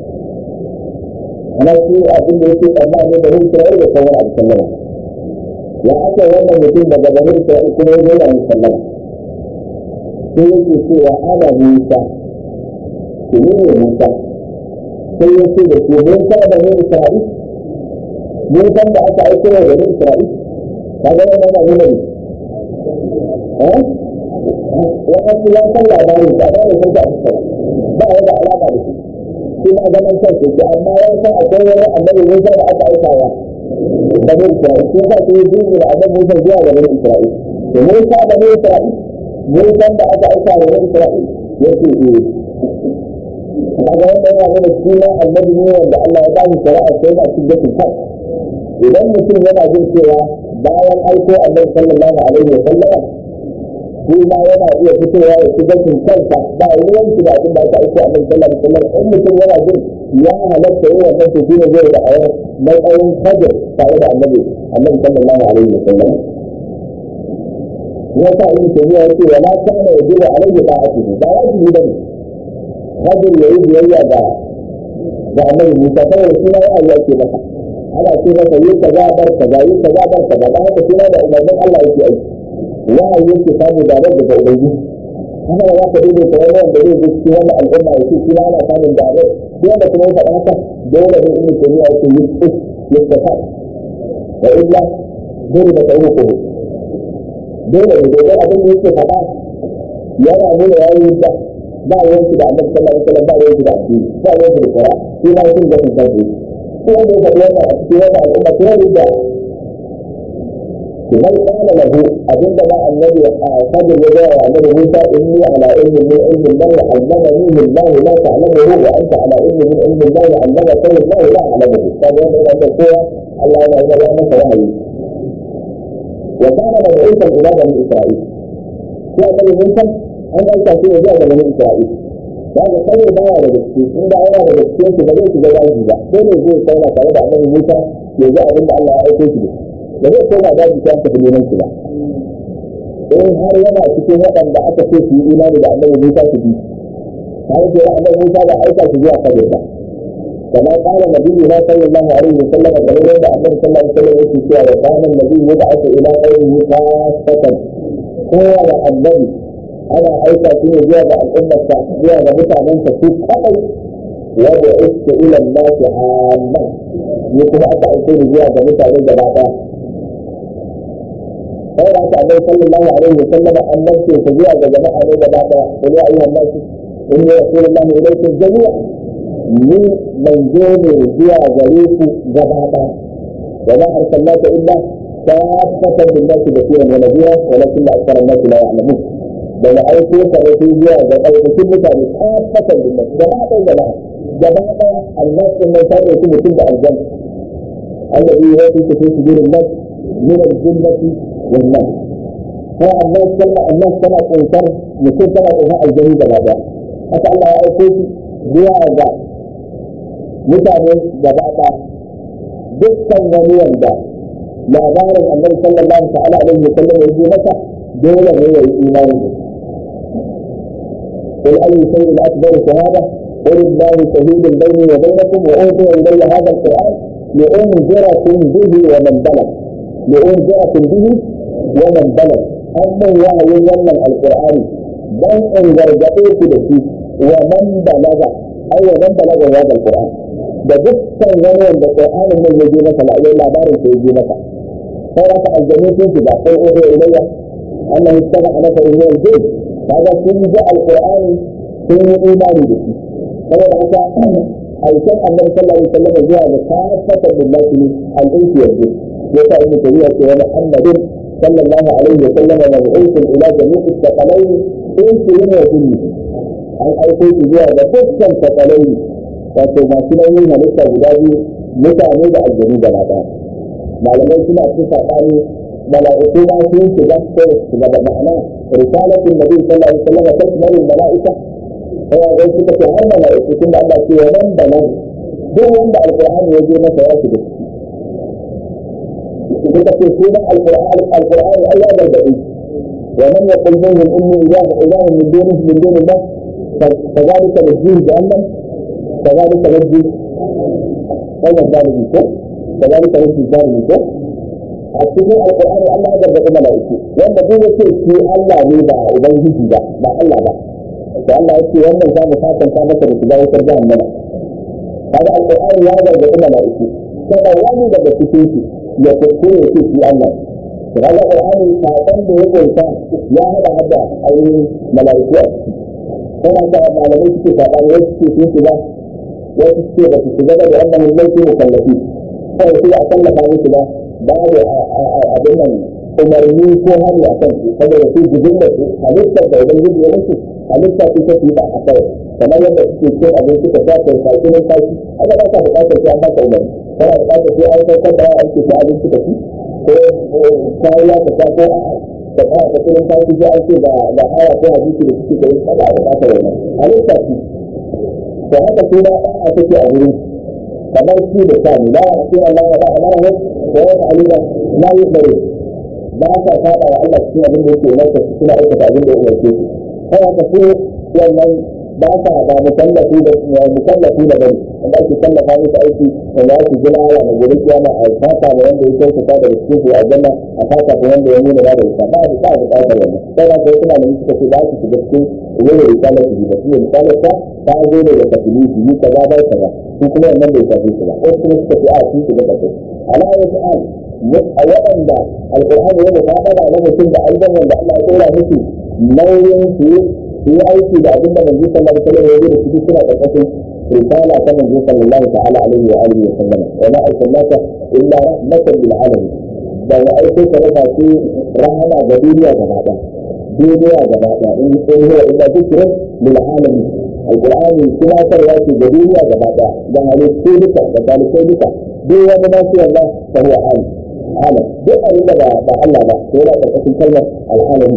Speaker 1: ana shi abin da yake tsammani da hin sai da sauran abu sallama ya aka wannan mutum daga garin sai kuma ya zo da sallama sai yake cewa ana Musa ku ne Musa sai yake da ku mun san da ne Isra'il mun san da aka aiko da ne Isra'il kaga wannan yana nuna ne eh ya aka ya san labarin da ba ne sai da ba ya da alaka da shi shi ma zaman kansa ce amma ya san akwai wani annabi Musa da aka aika wa da ne Isra'il sai ka ce dinga da annabi Musa zuwa ga ne Isra'il to Musa da ne Isra'il Musa da aka aika wa ne Isra'il yake eh kaga wannan yana nuna cewa annabi ne wanda Allah ya ba shi shari'a sai da cikin gaskiya kai idan mutum yana jin cewa bayan aiko annabi sallallahu alaihi wa sallam shi ma yana iya fitowa ya ci gaskiya kansa ba ruwan shi da abin da aka aiko annabi sallallahu alaihi wa sallam in mutum yana jin ya halatta yi wannan to shi ne zai da ayar matsayin hajjar tare da annabi annabi sallallahu alaihi wa sallam ya sa yin tafiya yake wala kana yajibu alaihi ta'atuhu ba wajibi bane hajjar yayi biyayya da da annabi Musa kawai shi ma ya Allah ke masa ana ce masa yi kaza bar kaza yi kaza bar kaza da haka shi ma da umarnin Allah yake aiki wahayi yake samu da rabbi da ubangi haka da zaka duba ta wani wanda zai zuci wannan al'umma yake shi ma ana samun da rabbi shi wanda kuma ya faɗa haka dole ne in mutum ya ce yi yi kaza wa illa dole da kai ko dole ne dole abin da yake faɗa yana nuna yayi da ba yanki da annabi sallallahu alaihi wasallam ba yanki da addini ba yanki da qur'ani shi ma sun ga sun tafi ko da da wannan a cikin wannan al'umma ko da da idan kana lahu abinda ba annabi a hadin ya ga annabi Musa inni ala ilmi min ilmi Allah allamani min Allah la ta'lamu wa anta ala ilmi min ilmi Allah allama kai Allah la ta'lamu kaga wannan da kowa Allah ya ga masa wahayi wa kana mab'uthan ila bani Isra'il sai annabi Musa an aika shi ne zuwa ga bani Isra'il da ga sai da yawa da gaske in da yawa da gaske su ba zai shiga yaji ba sai ne zai sauna tare da annabi Musa ya ji abin da Allah ya aiko shi da zai koma daji ta tafi neman shi ba in har yana cikin waɗanda aka ce su yi imani da annabi Musa su bi har da annabi Musa da aika shi zuwa kabir ba كما قال النبي صلى الله عليه وسلم كما عند النبي صلى الله عليه وسلم في سورة وكان النبي يبعث إلى قومه كافة هو النبي أنا أيضا في زيادة الأمة زيادة متعمل تكون أي وبعثت إلى الناس عامة يقول أتى أكون زيادة متعمل بعدها قال النبي صلى الله عليه وسلم أن نفسه في زيادة جماعة بعدها قل يا أيها الناس إني رسول الله إليكم جميعا ni manzo ne zuwa gare ku gaba ɗaya wa ma arsalnaka illa kafatan lin-nasi bashiran wa nadhira walakin akthara an-nasi la ya'lamun da ya aiko ka da zuwa ga ɗaukakin mutane kafatan lin-nasi gaba ɗaya gaba gaba ɗaya Allah sun mai tare su mutum da aljanna alladhi yuwaffiqu fi sujurin nas min al-jinnati wan-nas ko Allah sallallahu Allah sana kuntar mutum sana kuntar aljanna gaba ɗaya haka Allah ya aiko shi zuwa ga mutane gaba ɗaya dukkan wani wanda labarin annabi sallallahu ta'ala alaihi wa sallam ya ji masa dole ne ya yi imani da قل أي شيء أكبر شهادة قل الله شهيد بيني وبينكم وأوحي إلي هذا القرآن لأنذركم به ومن بلغ لأنذركم به ومن بلغ أما وحي يمن القرآن بل إن جرجعوك به ومن بلغ أي ومن بلغ هذا القرآن da dukkan wani wanda Qur'anin nan ya je masa la yayin labarin da ya je masa sai raka aljami sun ji ba sai ohe ilayya Allah ya tsara maka inna ji kaga sun ji alqur'ani sun yi imani da shi saboda haka aikin annabi sallallahu alaihi wasallam zuwa ga kafatan billahi al-insi yaji ya ta ibnu tabiya ce wa muhammadin sallallahu alaihi wasallam mab'uthun ila jami'i thaqalain insi wa jinni an aiko shi zuwa ga dukkan thaqalain wato masu nauyin halitta guda biyu mutane da aljanu gaba ɗaya malamai suna cikin saɓani mala'iku ma sun shiga ko su gaba ma'ana risalatin nabi sallallahu alaihi wasallam ta tsarin mala'ika sai ga suka ce har mala'iku tun da Allah ce wa man da nan duk wanda alqur'ani ya je masa ya shiga suka ce sunan alqur'ani alqur'ani Allah ya gargaɗe ومن يقل منهم اني اله اله من دونه من دون الله كذلك نجزيه جهنم كذلك نجزي غير الظالمين كذلك نجزي الظالمين. a cikin alƙur'ani Allah ya gargaɗi mala'iku wanda duk yake shi Allah ne ba ubangiji ba ba Allah ba to Allah yake wannan za mu fatanta masa da shiga wutar jahannama. kaga alƙur'ani ya gargaɗi mala'iku kada wani daga cikin su ya kuskure ya ce shi Allah. to kaga alƙur'ani sakon da ya kunsa ya hada hada ainihin mala'iku a ciki. kana ta malamai suke faɗa ne suke sun shiga wasu suke ba su shiga da wannan laifi mukallafi kawai sai a tallafa musu ba babu abin nan umarni ko hannu a kan su saboda su gudun da su halittar da idan gudu ya mutu halitta su ta fi ba a kai kamar yadda suke cin abin suka shafin kashi nan kashi aka ba ka bukatar sai an ba ka umarni kana bukatar sai an saukar da an ce ta abin suka ci ko kayan ya ta ko da kaya ta cikin kashi sai an ce da aya ko hadisi da suke kai kada a bukatar wannan halitta su to haka sai da a take a wurin kamar shi da sani la ya ce Allah ya ba amara da ya ta'alida la yubari ba ka saba wa Allah cikin abin da yake umarta su suna aikata abin da ya umarce su kai haka su wannan ba ka ba musallafi da musallafi da bari wanda ake tallafa musu aiki wanda ake gina ala da gobe kiyama a fata da wanda ya kyautata da cikin su a janna a fata da wanda ya nuna da ita ba da ba da bukatar wannan sai da kai kuma mun suka ce ba su shiga cikin ruwa da kala su da su misalan ta ta zo da kafili su yi kaza ba kaza su kuma wannan bai shafi su ba wasu kuma suka ce a su shiga kafili ala ya ta'al a waɗanda alƙur'ani ya mutafada na mutum da aljanna da Allah ya tsora musu nauyin su yi aiki da abin da manzo sallallahu alaihi wasallam ya yi da su suna ƙarƙashin risala ta manzo sallallahu ta'ala alaihi wa alihi wa sallam wa ma arsalnaka illa rahmatan lil alamin da ya aiko ka raba su rahama ga duniya gaba ɗaya duniya gaba ɗaya in sai huwa illa dhikrun lil alamin alqur'ani kuma sarwa ce ga duniya gaba ɗaya da halittu duka da talibai duka duk wani ba su Allah fa huwa alim alam duk abin da ba Allah ba ko yana ƙarƙashin kalmar al'alami.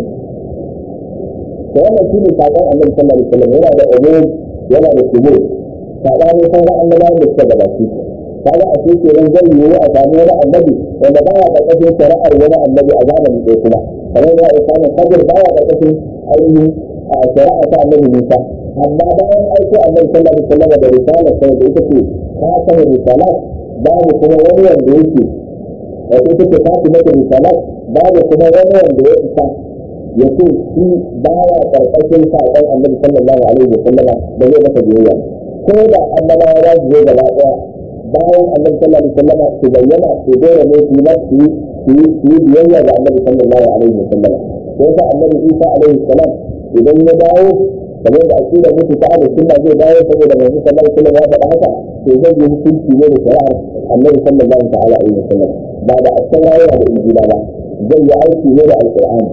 Speaker 1: to wannan shi ne sakon annabi sallallahu alaihi wasallam yana da umum yana da subur sakon sauran annabawan da suka gabaci kaga a cikin ran zai yi a samu wani annabi wanda baya ƙarƙashin shari'ar wani annabi a zamanin ɗaya kuma kamar ya yi samun hajjar baya ƙarƙashin ainihin a shari'a ta annabi Musa amma bayan aiko annabi sallallahu alaihi wasallam da risala sai da ita ce ta samu risala babu kuma wani wanda yake wato take tafi mata risalat babu kuma wani wanda ya isa ya ce shi baya karkashin sakon annabi sallallahu alaihi wa sallama da zai masa biyayya ko da annabawa ya zo gaba daya bayan annabi sallallahu alaihi wa sallama su bayyana su dole ne su yi su yi biyayya ga annabi sallallahu alaihi wa sallama ko sa annabi Isa alaihi salam idan ya dawo kamar da akida mutu ta da sunna zai dawo saboda manzo sallallahu alaihi wa sallam ya faɗa haka to zai yi hukunci ne da shari'ar annabi sallallahu ta'ala alaihi wa sallam ba da asalawa da injila ba zai yi aiki ne da alqur'ani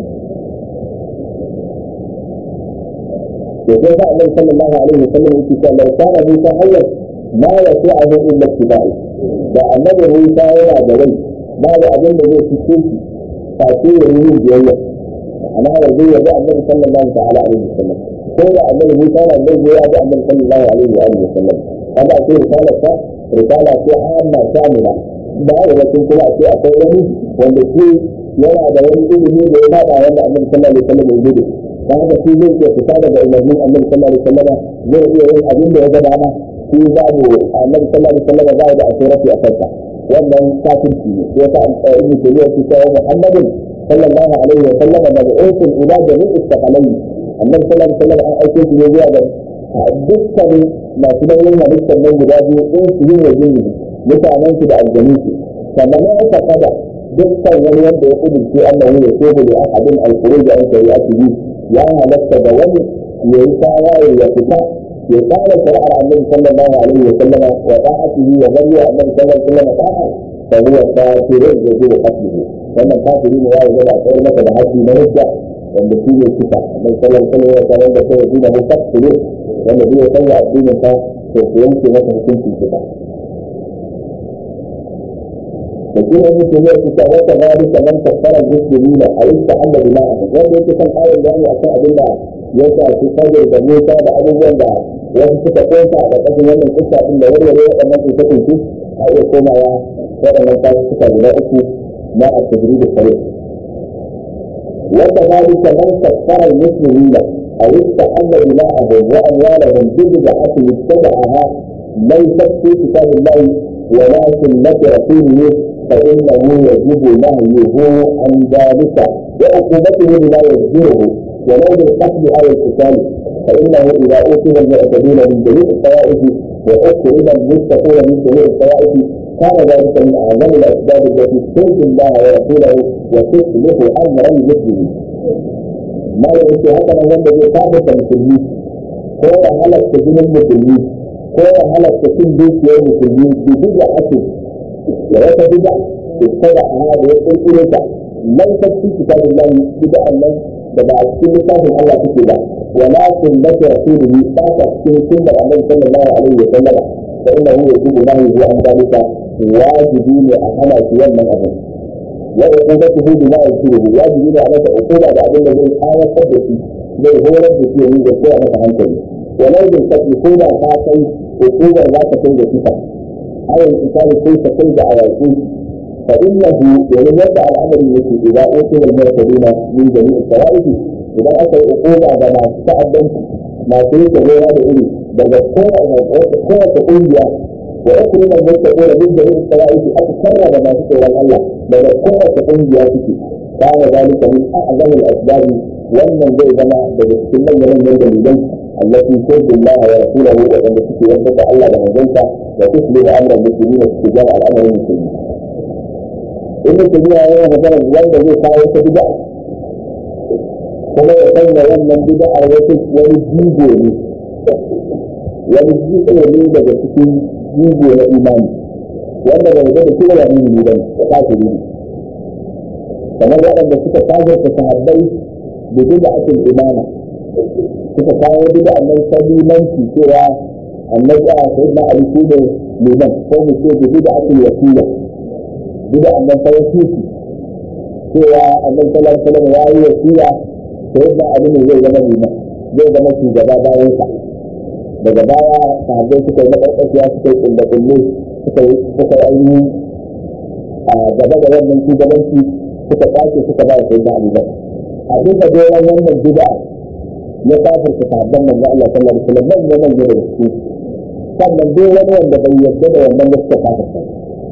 Speaker 1: to sai da annabi sallallahu alaihi wa sallam yake cewa da kana Musa hayyan ma yasi'ahu illa ittiba'i da annabi Musa yana da rai babu abin da zai fice shi fa sai ya yi biyayya ana da zai yi annabi sallallahu ta'ala alaihi wa sallam ko da annabi Musa yana da rai ya da annabi sallallahu alaihi wa sallam kada sai risala ta risala ce amma shamila ba da wasu kuma ce akwai wani wanda shi yana da wani ilimi da ya bada wanda annabi sallallahu alaihi wasallam ya yi da haka shi zai ke fita daga umarnin annabi sallallahu alaihi wasallam zai iya yin abin da ya ga dama shi babu annabi sallallahu alaihi wasallam ba da asirati a kansa wannan kafirci ne ya ta ibnu tayyib ya ce Muhammadin sallallahu alaihi wasallam da usul ila jami'i istaqalai annabi sallallahu alaihi wasallam an aike shi ne zuwa ga dukkanin masu nauyin halittar nan guda biyu in su yi wa jini mutanen su da aljanu su sannan ya aka kada dukkan wani wanda ya kudurce Allah ne ya so da abin alkhuruj an shari'ati bi ya halatta da wani ya yi tawaye ya fita ya tsara shari'ar annabi sallallahu alaihi wa sallama wa ta'atihi wa bari annabi sallallahu alaihi wa sallama ta'a fa huwa kafirun yajibu qatluhu wannan kafiri ne ya yi da tsare masa da haji na hujja wanda shi ne kisa annabi sallallahu alaihi wa sallam da sai dina mutaqbil wanda bai san addinin sa to yanke masa hukuncin kisa لكن أنه سمعت كذلك ذلك من كفر المسلمين أو استحل دماءهم وأن يكون آية يعني أساء بالله يسعى في صدر بموسى بأبو جندا وفي ستكونسا لكن يوم القصة إلا وروا ليه أن نفسي تكون فيه أو يقوم يا وأن نفسي تكون بناءك مع التدريب الصريح وكذلك من كفر المسلمين أو استحل دماءهم وأموالهم ببدعة ابتدعها ليست في كتاب الله ولا سنة رسوله فإنه يجب نهيه عن ذلك وعقوبته بما يجبره ولو بالقتل أو القتال فإنه إذا أوصل المعتدين من جميع الطوائف وأكرم المتقون من جميع الطوائف كان ذلك من أعظم الأسباب التي ترضي الله ورسوله وتصلح أمر المسلمين. ما يمكن هذا من الذي كافر المسلمين هو هلك تجن المسلمين هو هلك تكون بيت يوم المسلمين ببدعة وهذا بدعة ابتدع هذا يقول إليك ليست في كتاب الله بدعة الله فبعد كل كتاب الله كتبه ولكن لك رسوله فاتت في سنة النبي صلى الله عليه وسلم فإنه يجب نهيه عن ذلك واجبين أهلا في يوم من أبوه وعقوبته بما يجبره واجبين على عقوبة بعد الذي حاول قدره زي هو رد فيه من القوة متعنكري ولو بالقتل كودا فاتي عقوبة لا تكون فيها أو الإنسان كيف تلد على الكل فإنه يرجع الأمر التي إذا أوصل المعتدين من جميع الطوائف إذا أتى عقوبة بما استعدم ما تريد غير هذا إلي بل القوة تقول بها وأكرم المتقون من جميع الطوائف أتكرر بما تقول الله بل القوة تقول بها فيك كان ذلك من أعظم الأسباب ومن ذي بما بدأت من الدليلين التي ترضي الله ورسوله وأن تكي وفق الله بمجلسة وتصلح أمر المسلمين استجابة على أمر المسلمين. إن التجميع يوم مثلا الوالد ذي قاوة بدع كما يقول ومن بدع الوسط ولجيبه ولجيبه لي بجسكين جيبه الإيمان وأن بجد كل يمين ميدان وقاتلين كما يقول أن تكي تاجر تتحبي ببدعة الإمامة suka kawo bida nan sabilanci cewa annabi a sayyidina ali shi ne liman ko mu ce bida akil wasila bida nan ta wasiki cewa annabi sallallahu alaihi wasallam ya yi wasila sayyidina ali ne zai zama liman zai zama shugaba bayan sa daga baya sahabbai suka yi makarƙashiya suka yi kulle kulle suka yi suka yi ainihin a gaba da wannan shugabanci suka kwace suka ba sayyidina ali ba a duka doron wannan bida ya kafir ta sahabban manzo Allah sallallahu alaihi wasallam nan nan da su sannan duk wani wanda bai yarda da wannan da suka kafir ta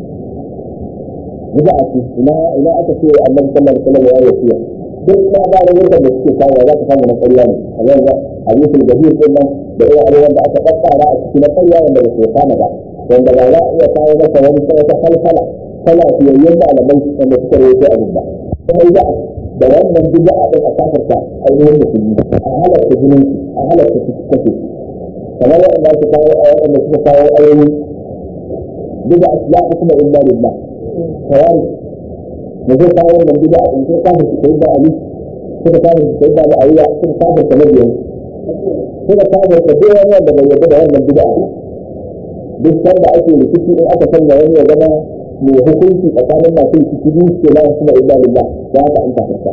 Speaker 1: bida a ina ina aka ce Annabi sallallahu alaihi wasallam ya yi wasiya duk ma ba da yadda da suke kawo za ka samu na ƙarya ne a yanzu hadisul gabir din nan da irin abubuwan da aka kakkara a cikin ƙarya wanda ba su kama ba wanda ba za a iya kawo masa wani wata falsala kala fiyayyen malamai wanda suka rawaito abin ba sai da da wannan bid'a din a kafarta ainihin musulmi a halarta jinin a halarta kake kamar yadda su kawo a wanda suka kawo ayoyi bid'a la hukma illa lillah kawai ne zai kawo wannan bid'a din sai kafir su kai da ali suka kafir su kai da ayyuka suka kafir da nabiyin suka kafir da duk wani wanda bai yarda da wannan bid'a duk sanda ake rikici in aka sanya wani ya zama mai hukunci tsakanin masu rikici ke la hukma illa lillah da haka an kafirta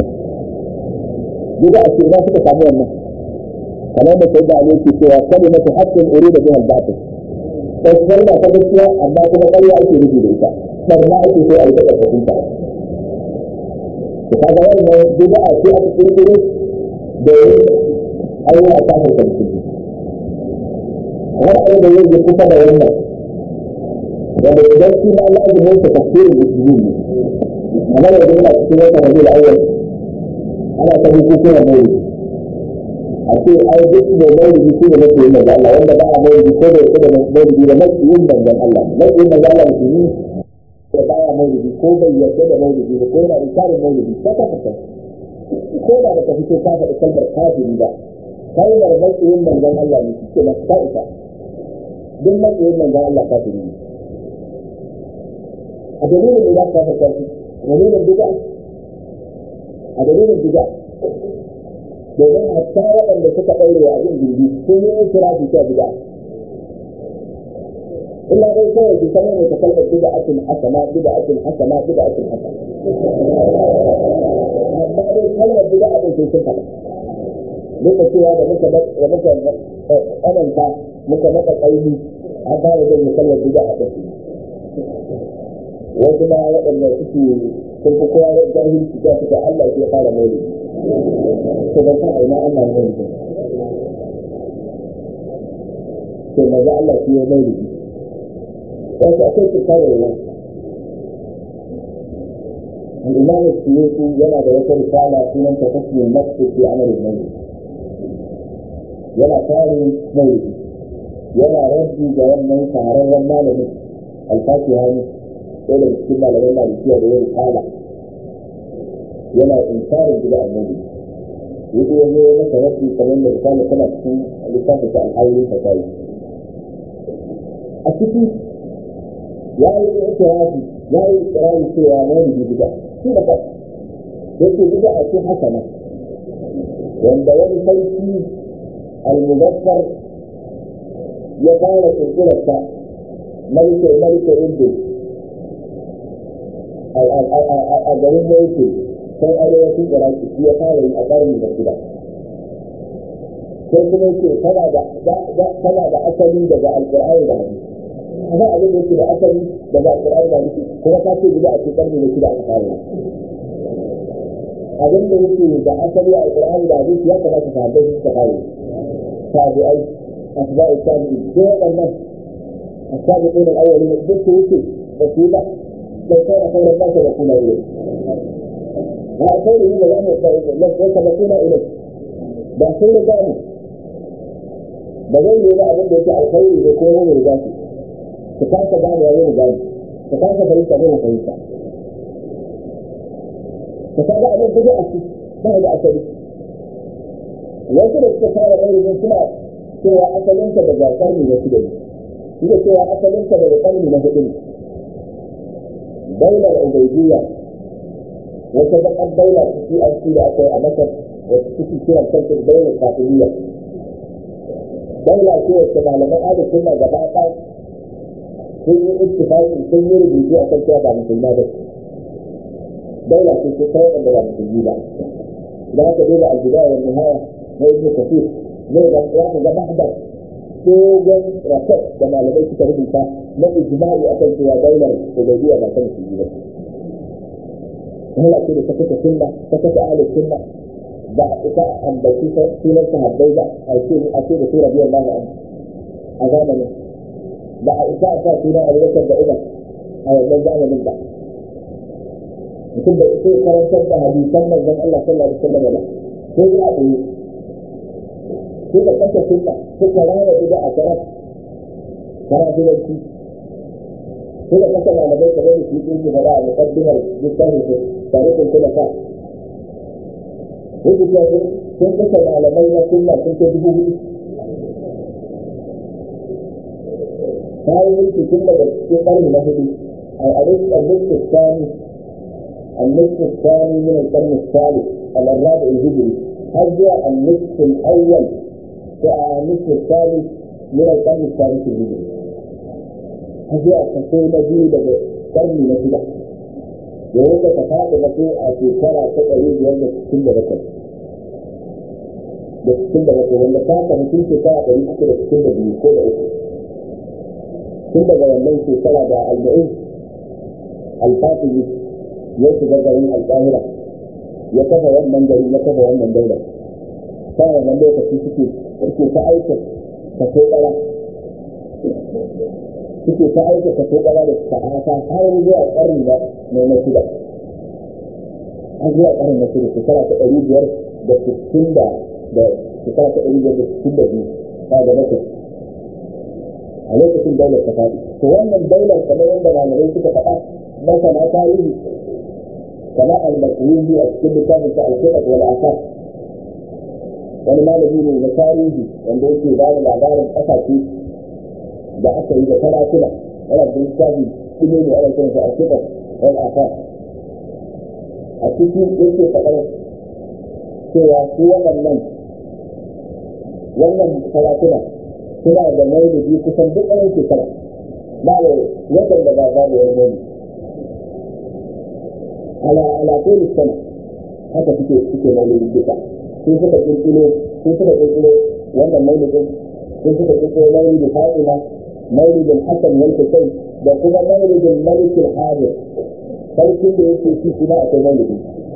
Speaker 1: bid'a ce za suka samu wannan kamar da sai da ali ke cewa kalimatu haqqin urida biha al-batil sai kalma ta gaskiya amma kuma ƙarya ake nufi da ita barna ake so a yi ta karkashin ta to kaga wannan bid'a ce aka kirkiro da ayyuka a kafin karfi wani abu da yake kusa da wannan wanda idan shi ma lazimin ta tafsirin musulmi ne amma da yana cikin wata rabi da awwal ana ta bukukuwan maulidi a ce ai duk mai maulidi shi ne nake yin da Allah wanda ba a maulidi ko da yake da maulidi da nake yin manzon Allah nake yin manzon Allah musulmi da ba a maulidi ko bai yarda da maulidi ko yana inkarin maulidi ta ta fita ko da ba ta fito ta faɗi kalmar kafiri ba kalmar nake yin manzon Allah ne shi ne ta ita duk nake yin manzon Allah kafiri ne a dalilin da za ka fita shi dalilin bid'a a dalilin bid'a domin hatta waɗanda suka ɗaure wa abin gindi sun yi kira su ta bid'a illa dai kawai su sanar da kalmar bid'atin hasana bid'atin hasana bid'atin hasana amma dai kalmar bid'a din sai sun faɗa duka cewa da muka da muka tsananta muka maka ƙaimi a fara zai kalmar bid'a din wasu ma waɗanda suke sun fi kowa da jahilci da suka Allah ya fara maulidi to ba san aina Allah ya maulidi to maza Allah ya maulidi wasu akwai cuta da yawa الإمام السيوطي يلا بيت رسالة سنن تحسن النفس في عمل المولد يلا ثاني مولد يلا ردي جواب من سهران رمال الفاتحة إلى السنة لما بيسيا بيوم الحالة يلا إنكار الجلاء المولد يقول يقول لك ردي كمان رسالة سنة تكون لفاتحة الحالي فتاي السيوطي يا إعتراضي يا إعتراضي سوى مولد بدأ shi da kai yake bida a cikin hasana wanda wani sarki al-muzaffar ya fara kirkirarsa malike malike inda a garin yake sai arewacin iraki shi ya fara yi a ƙarni da shida sai kuma yake tana da asali daga alƙur'ani da hadisi amma abin da yake da asali daga alƙur'ani da hadisi kuma ka ce gida a cikin ƙarni da shida aka fara abin da yake da asali a alƙur'ani da hadisi ya kamata ka haddasa suka fara tabi'ai asba'u tabi'i ko waɗannan السابقون الأولين بس يمكن بسيطة لو كان خير الناس يكون إليه وأخيره لم يسبقون إليه بأخير الجانب بغير إذا أبدا يجعل الخير يكون من الجانب فكانت جانب غير جانب فكانت فريسة غير فريسة فكان أبدا بدأ أسي ما هذا أسلي ويجب استفادة غير من سنة سوى أسلنك بجاء قرني وسيدني إذا سوى أسلنك بجاء قرني وسيدني دولة العبيدية وتبقى الدولة في أمثلة أكثر مصر وتكفي فيها كانت الدولة الفاطمية دولة فيها السمالماء هذا كنا جماعة في اتفاق سنير بيجي أكثر فيها بعد مسلمات دولة في سترة من بعد مسلمات ذاك دولة البداية والنهاية هو ابن كثير نرجع واحد محدث dogon rakat da malamai suka rubuta na ijma'i akan cewa daular Ubaydiyya ba ta musulmi ba. Wala ce da ta kasa sunna, ta kasa ahlus sunna ba ita ambaci sunan sahabbai ba a ce a ce da su radiyallahu anhu a zamanin ba a isa a sa sunan Abubakar da Umar a wannan zamanin ba. Mutum da ita karantar da hadisan manzon Allah sallallahu alaihi wasallam ba sai ya abu suka kasa sunna suka rana bida a taraf karabilanci suka kasa malamai kamar da su yi su fara a mukaddimar littafin su tarihin kulafa wasu cewa sun kasa malamai na sunna sun kai dubu hudu kayan mulki tun daga cikin ƙarni na hudu al-nisfu الثاني النصف الثاني من القرن الثالث الرابع الهجري هذا النصف الأول النصف الثالث من القرن الثالث الهجري هذا التصوير جيد قرن نجدة يوجد تفاعل مسيح في شرع تقريب يوم كل بكر بس كل بكر ولا كان تمثيل في شرع تقريب كل كل بيكون كل بيومين في شرع المعين الفاطمي يوسف الجريم القاهرة يكفى يوم من جريم يكفى يوم من دولة كان من لوكا في سكي سكي فأيك كتوبرا سكي فأيك كتوبرا للسعاسة هذا جاء القرن من المسيدة هذا جاء القرن من المسيدة سكرة تقريب يرس بسكين دا سكرة تقريب يرس بسكين دا هذا بكر عليك في الدولة التفادي فوانا الدولة كما يندم على رئيسك فقط مثلا تاريخ كما المسؤولين الكل كان الخطط والآثار wani malami ne na tarihi wanda yake ba da labarin ƙasashe da aka yi da sarakuna yana da lissafi ɗine ne ana kiransa a kiɗa wani afa a cikin yake faɗar cewa su waɗannan wannan sarakuna suna da maulidi kusan duk ɗayan shekara ba da watan da ba ba da wani maulidi ala ala kulli sana haka suke suke maulidi duka sun suka kirkiro sun suka kirkiro wannan maulidin sun suka kirkiro maulidin Fatima maulidin Hassan wal Husayn da kuma maulidin Malik al-Hadir sarkin da yake shi kuma akwai maulidi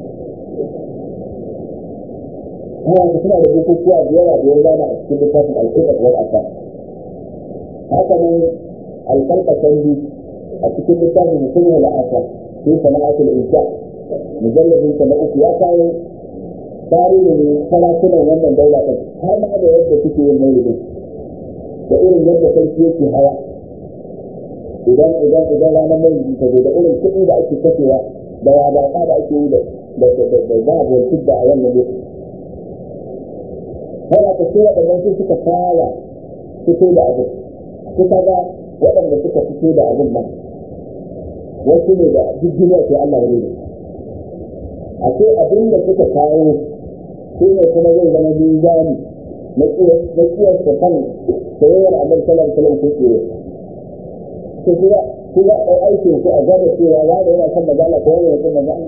Speaker 1: ana da suna da bukukuwa da yawa da ya zana a cikin littafin alkitab wal asar haka nan alƙalƙasandi a cikin littafin mutum da asar في صناعة الإنشاء مجلد من سنة يا كان تاريخ ثلاثين من دولة هل هذا يبدأ في المولد وإن يبدأ في هواء إذا إذا إذا أنا مولد تجد إن كل ده أشي كثيرة ده هذا هذا أشي ده ده ده ده ذهب والفضة أيام النبي هذا كثيرة من في كفاية كثيرة أبد كذا وأنا بس كثيرة أبد ما wasu ne da duk duniya sai Allah ya rede a ce abin da suka kawo shi ne kuma zai zama mizani na kiyar da kan sayayyar abin salar salar ko ke ko kuma kuma a aikin su a gaba cewa ya da yana son magana ko yana son magana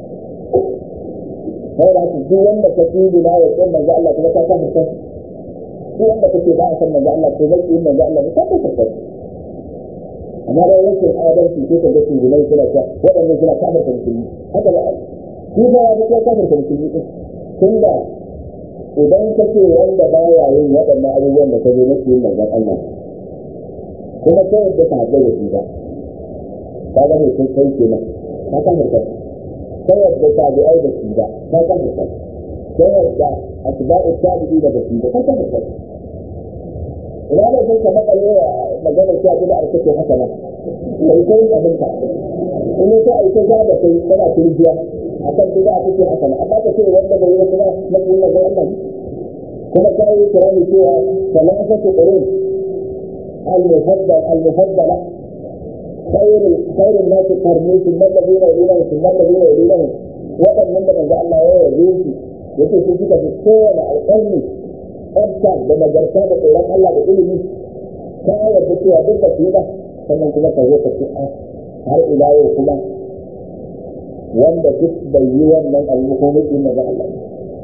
Speaker 1: sai da duk wanda ka tudu na ya son magana Allah kuma ka san mutum duk wanda kake ba a son magana ko zai yi magana Allah ka san mutum amma da yake adalci sai ka ga tunai suna ta waɗannan suna kafar musulmi haka ba shi ba ya ga kafar musulmi din tunda idan ka ce wanda ba ya yin waɗannan abubuwan da ka zo na cikin manzon Allah kuma sai da ka haɗa da shi ba ka ga mai kai kai kenan ka kafar ka sai da ta bi ai da shi ba ka kafar ka sai da asba'u tabi'i da shi ba ka kafar ka ina da sai ka makalle maganar cewa da aka ce haka nan sai kai abin ka kuma sai ai ta da kai kana turjiya akan da aka ce haka nan amma ka ce wanda bai yi kuma na kuma ga wannan kuma kai kirani cewa salafatu qurun al-mufaddal al-mufaddala خير خير الناس قرني ثم الذين يلونهم ثم الذين يلونهم waɗannan da manzo Allah ya yabe su yake su suka fi kowane alƙalmi tsabta da nagarta da tsoron Allah da ilimi ta yadda cewa duk da su ba sannan kuma ka zo ka ce har ila yau kuma wanda duk bai yi wannan almuhimmin na ga Allah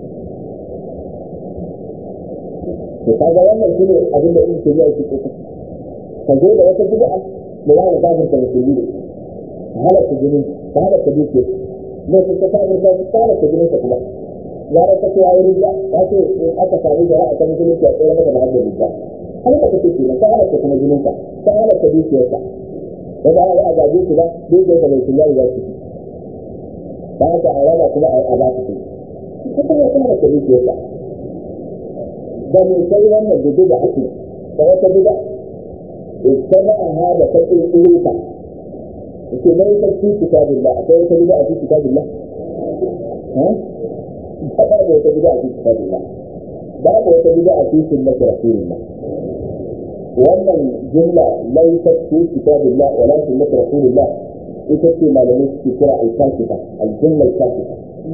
Speaker 1: to kaga wannan shine abin da in ke yi shi ka zo da wata bid'a da ya ga kafin ta musulmi ne halaka jini ta halaka dukiya ne ta kafin ta fara ta jini ta kuma ya rasa ta yayi riya ya ce in aka sami da ra'a ta musulunci a tsaye maka da haddin riya halaka ta ce ta halaka kuma jinin ta ta halaka dukiyar ta da ba a gaje su ba dukiyar ta bai kula da su ba haka a rana kuma a ba su ta kuma ta halaka dukiyar ta da mai kai wannan da da ake da wata bid'a اتبعها بفتح الألوفة يقول ليس في كتاب الله أقول تبدأ في كتاب الله ها؟ باب وتبدأ في كتاب الله باب وتبدأ في سنة رسول الله وأن الجملة ليست في كتاب الله ولا سنة رسول الله يكفي ما لم يكفي الكاشفة الجملة الكاشفة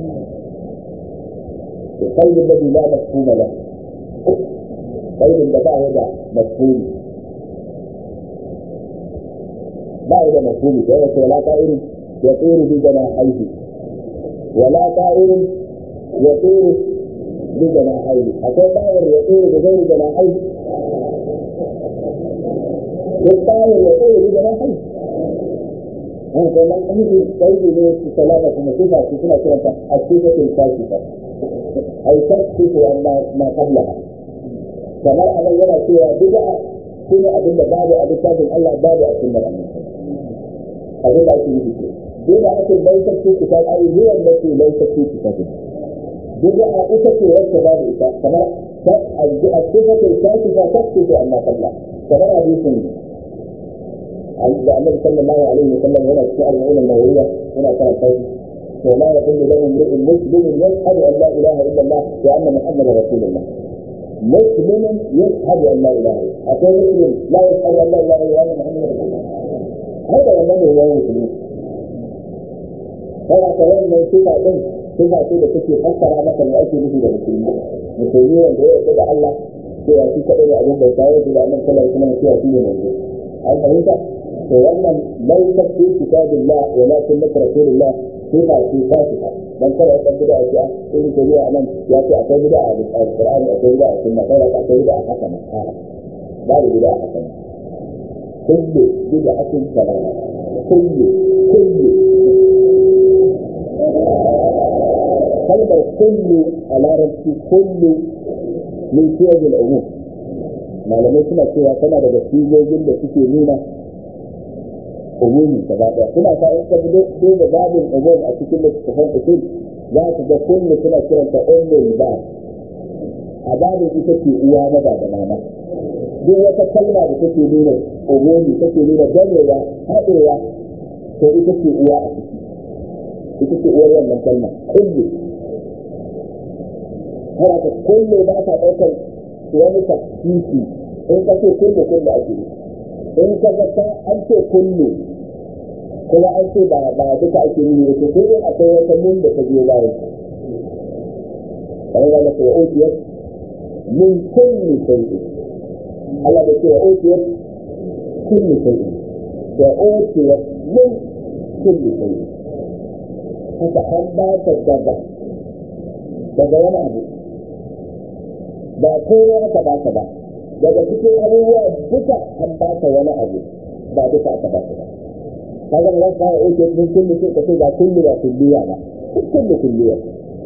Speaker 1: القلب الذي لا مفهوم له قلب البداء هذا مفهوم بعد مفهوم ذلك ولا طائر يطير بجناحيه ولا طائر يطير بجناحيه أقول طائر يطير بغير جناحيه والطائر يطير بجناحيه هذا من أمر طيب له سلامة مصيفة في سنة سنة الصفة الكاشفة أي تكشف ما ما قبلها كما أنا يرى فيها بدعة سنة أدل بعد أبي كافر الله بعد أسنة أقول لك شيء بدعة ليست في كتاب أي هي التي ليست في كتاب بدعة أتت والشباب إذا كما الصفة الكاشفة تكشف عما قبلها كما حديث النبي صلى الله عليه وسلم هنا في الأربعين النووية هنا كان قول ولا يحل له امرئ مسلم يشهد أن لا إله إلا الله وأن محمدا رسول الله مسلم يشهد أن لا إله إلا الله أقول مسلم لا يشهد أن لا إله إلا الله وأن محمدا رسول الله هذا والله هو مسلم هذا كلام من صفة إن صفة كده تكي حتى رحمة الأيكي مثل المسلمين مسلمين أن يؤدد الله فيها في كبير أجل بيتاوة إلى أن صلى الله عليه وسلم فيها فيه موجود أنت أنت فوانا ليست في كتاب الله ولا سنة رسول الله صفة في فاسقة من كان يقول بدأ أشياء إن كبير أمام يأتي أعطي بدأ القرآن أعطي بدأ ثم قالت أعطي بدأ حسنة بعد بدأ حسنة كل بدعة سلامة كل كل kalmar kullu a larabci kullu min siyajil umum malamai suna cewa tana daga sigogin da suke nuna umumi gaba daya suna sa in ka duba babin umum a cikin littattafan usul za ka ga kullu suna kiranta ummul ba a babin ita ce uwa maza da mama duk wata kalma da take nuna umumi take nuna ganewa haɗewa to ita ce uwa a ciki ita ce uwar wannan kalma kullu har aka kullu ba ta ɗaukar wani tafsiri in ka ce kullu kullu ake yi in ka ga ta an ce kullu kuma an ce ba ba duka ake yi ne ko sai akwai wata mun da ta biyo bayan kamar da ta yi min kulli shay'in Allah da ce otiyar kulli shay'in da otiyar min kulli shay'in haka an ba ta daga daga wani abu ba kowa aka ba ta ba daga cikin abubuwa duka an ba ta wani abu ba duka aka ba ta ba kaga da za ka yi otiyar min kulli shay'in ka ce ba kulli ba kulliya ba kulli kulliya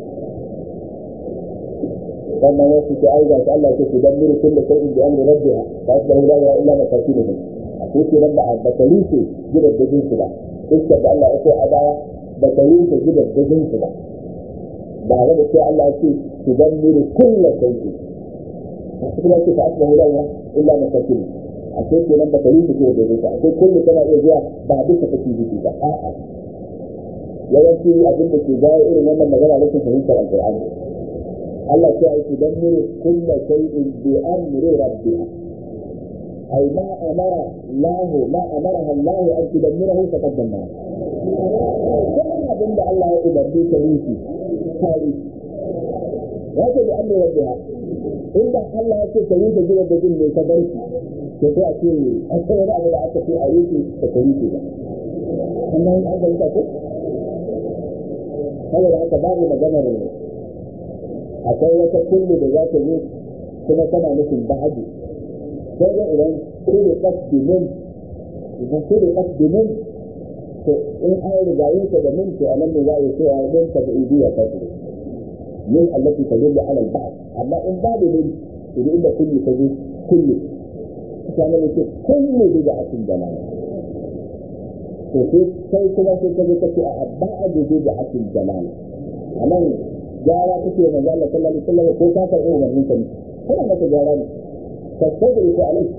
Speaker 1: wannan wasu ke aiza shi Allah ke su dammiri kullu shay'in bi amri rabbiha fa asbahu la ilaha illa masakinuhum ko ke nan ba ba talice gidan dajin su ba iska da Allah ya ce a baya ba talice gidan dajin su ba ba ga da ce Allah ya ce su dammiri kullu shay'in kuma ce fa asbahu la ilaha illa masakinuhum a ce ke nan ba talice gidan dajin su a ce kullu tana iya zuwa ba duka take yi ba a'a yawanci abin da ke jawo irin wannan magana rashin fahimtar alqur'ani Allah ya ce tudammiru kulla shay'in bi amri rabbiha ay ma amara Allah ma amara Allah an tudammirahu faqaddama kuma abin da Allah ya umarni ta yi shi kai wato bi amri rabbiha inda Allah ya ce ta yi ta gida da jin ne ta bar shi to sai a ce akwai wani abu da aka ce a yi shi ta yi shi ba amma in an ga ko saboda haka babu maganar akwai wata kullu da za ta yi kuma tana nufin ba'adu sai da idan kudu kasdimin idan kudu kasdimin to in an riga yin ta da min to anan ne za a yi cewa min ta da idiya ta ce min allati tadullu ala al-ba'd amma in babu min idan inda kullu ta zo kullu kana ne ce kullu bid'atin dalala to sai kuma sai ka zo ka ce a ba'adu bid'atin dalala anan gyara kake wa manzo Allah sallallahu alaihi wasallam ko ka karɓi umarnin ka ne kana maka gyara ne ka sabri ko alai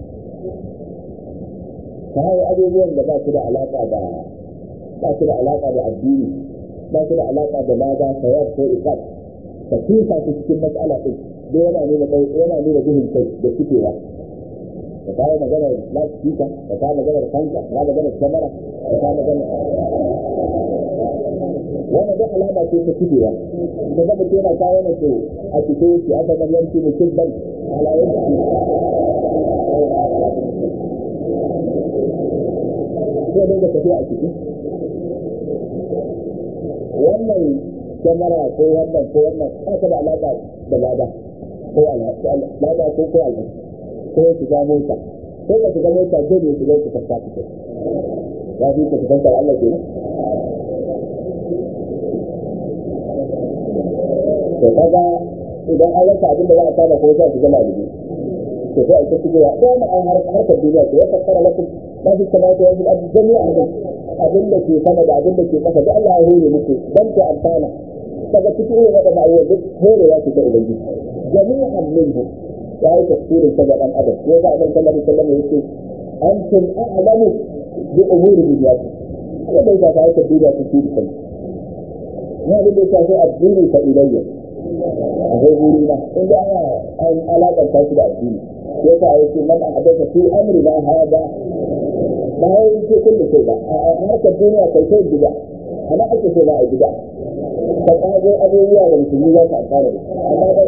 Speaker 1: ka hawo abubuwan da ba su da alaka da ba su da alaka da addini ba su da alaka da lada sayar ko ikat ka tuka su cikin matsala din da yana nuna kai yana nuna gudun kai da fitewa ka kawo maganar lasfika ka kawo maganar kanka ka kawo maganar kamera ka kawo maganar wannan duk alama ce ta kidewa da ga mutum yana kawo ne to a cikin shi aka ga yanki mutum ban ala yanki ko da tafiya a cikin wannan kamera ko wannan ko wannan ba ta da alaka da lada ko lada ko ko alhaji ko su ga mota ko ka shiga mota dole su ga su ta fita ya fi ka fita Allah ke to kaga idan an rasa abin da za a kama ko za su gama libi to sai a ta shigo ya dama an harkar duniya to ya fassara lakum ma fi samawati wa fil ardi jami'an abin da ke sama da abin da ke kasa da Allah ya hore muku dan ku amfana daga cikin irin da ba yau duk horewa ce ta ubangiji jami'an minhu ya yi tafsirin ta ga dan adam ko ga annabi sallallahu alaihi wasallam yake antum a'lamu bi umuri dunyati ko da ta ta duniya ta ci da ne da ta sai addini ta ilayya a guri na inda ana an alaƙar ta shi da addini sai ta yi ce man ahdatha fi amri na hada ba wai ce kullu sai ba a harkar duniya kai sai bid'a ana ake so ba a bid'a ka kago abubuwa da mutum za ka amfana da amma da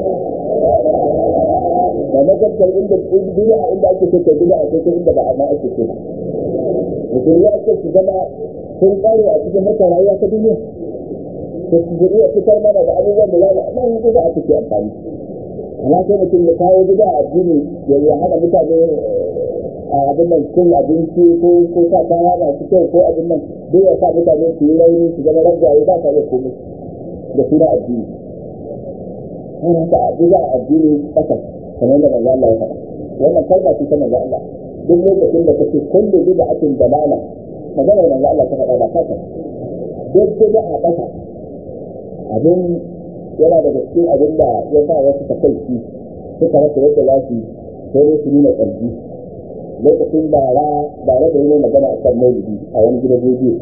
Speaker 1: da magantar inda bid'a inda ake so kai bid'a sai inda ba amma ake so mutum ya ce su zama sun kare a cikin harkar rayuwa ta duniya da su iya fitar mana da abubuwan da za mu amma yanzu za a cikin amfani amma sai mutum ya kawo gida a addini ya yi hana mutane abin nan cin abinci ko ko sa kaya masu kyau ko abin nan duk ya sa mutane su yi rauni su zama ragwaye ba ta iya komai da suna addini. Wannan ta bid'a addini kasa kamar da manzo Allah ya faɗa. Wannan kalma ce ta manzo Allah. Duk lokacin da kace kullu bid'atin dalala magana manzo Allah ta faɗa ba kasa. Duk bid'a kasa abin yana daga cikin abin da ya sa wasu takaici suka rasa yadda za su sai dai su nuna ƙarfi. Lokacin bara bara da yi magana a kan maulidi a wani gidan rediyo.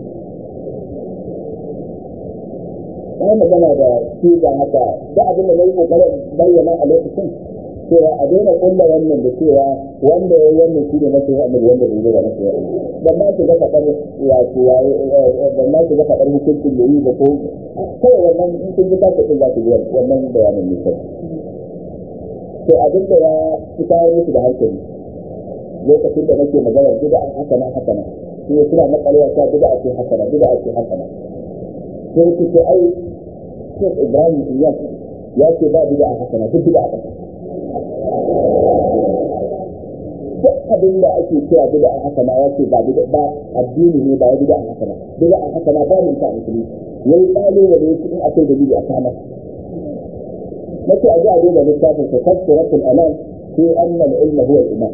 Speaker 1: Na magana da shi da haka da abin da na yi ƙoƙarin bayyana a lokacin cewa a daina kulla wannan da cewa wanda ya yi wannan shi ne masu yi annabi wanda bai da masu yi ban ma su ga faɗar wato ban ma su ga faɗar hukuncin da yi ba ko kawai wannan in kun ji kasa ɗin za su ji wannan bayanin nisan. To abin da ya fi kawo musu da hankali lokacin da nake maganar bid'a hasana hasana shi ne suna makalewa ta bid'a ce hasana bid'a ce hasana sai su ce ai Sheikh Ibrahim Iyas ya ce ba bid'a hasana duk bid'a hasana duk abin da ake cewa bid'a hasana ya ce ba bid'a ba addini ne ba ya bid'a hasana bid'a hasana ba mun ta musulmi yayi tsalo da yake in akai da bid'a hasana nake a ji a duba littafin tafsiratul alam في أن العلم هو الإمام.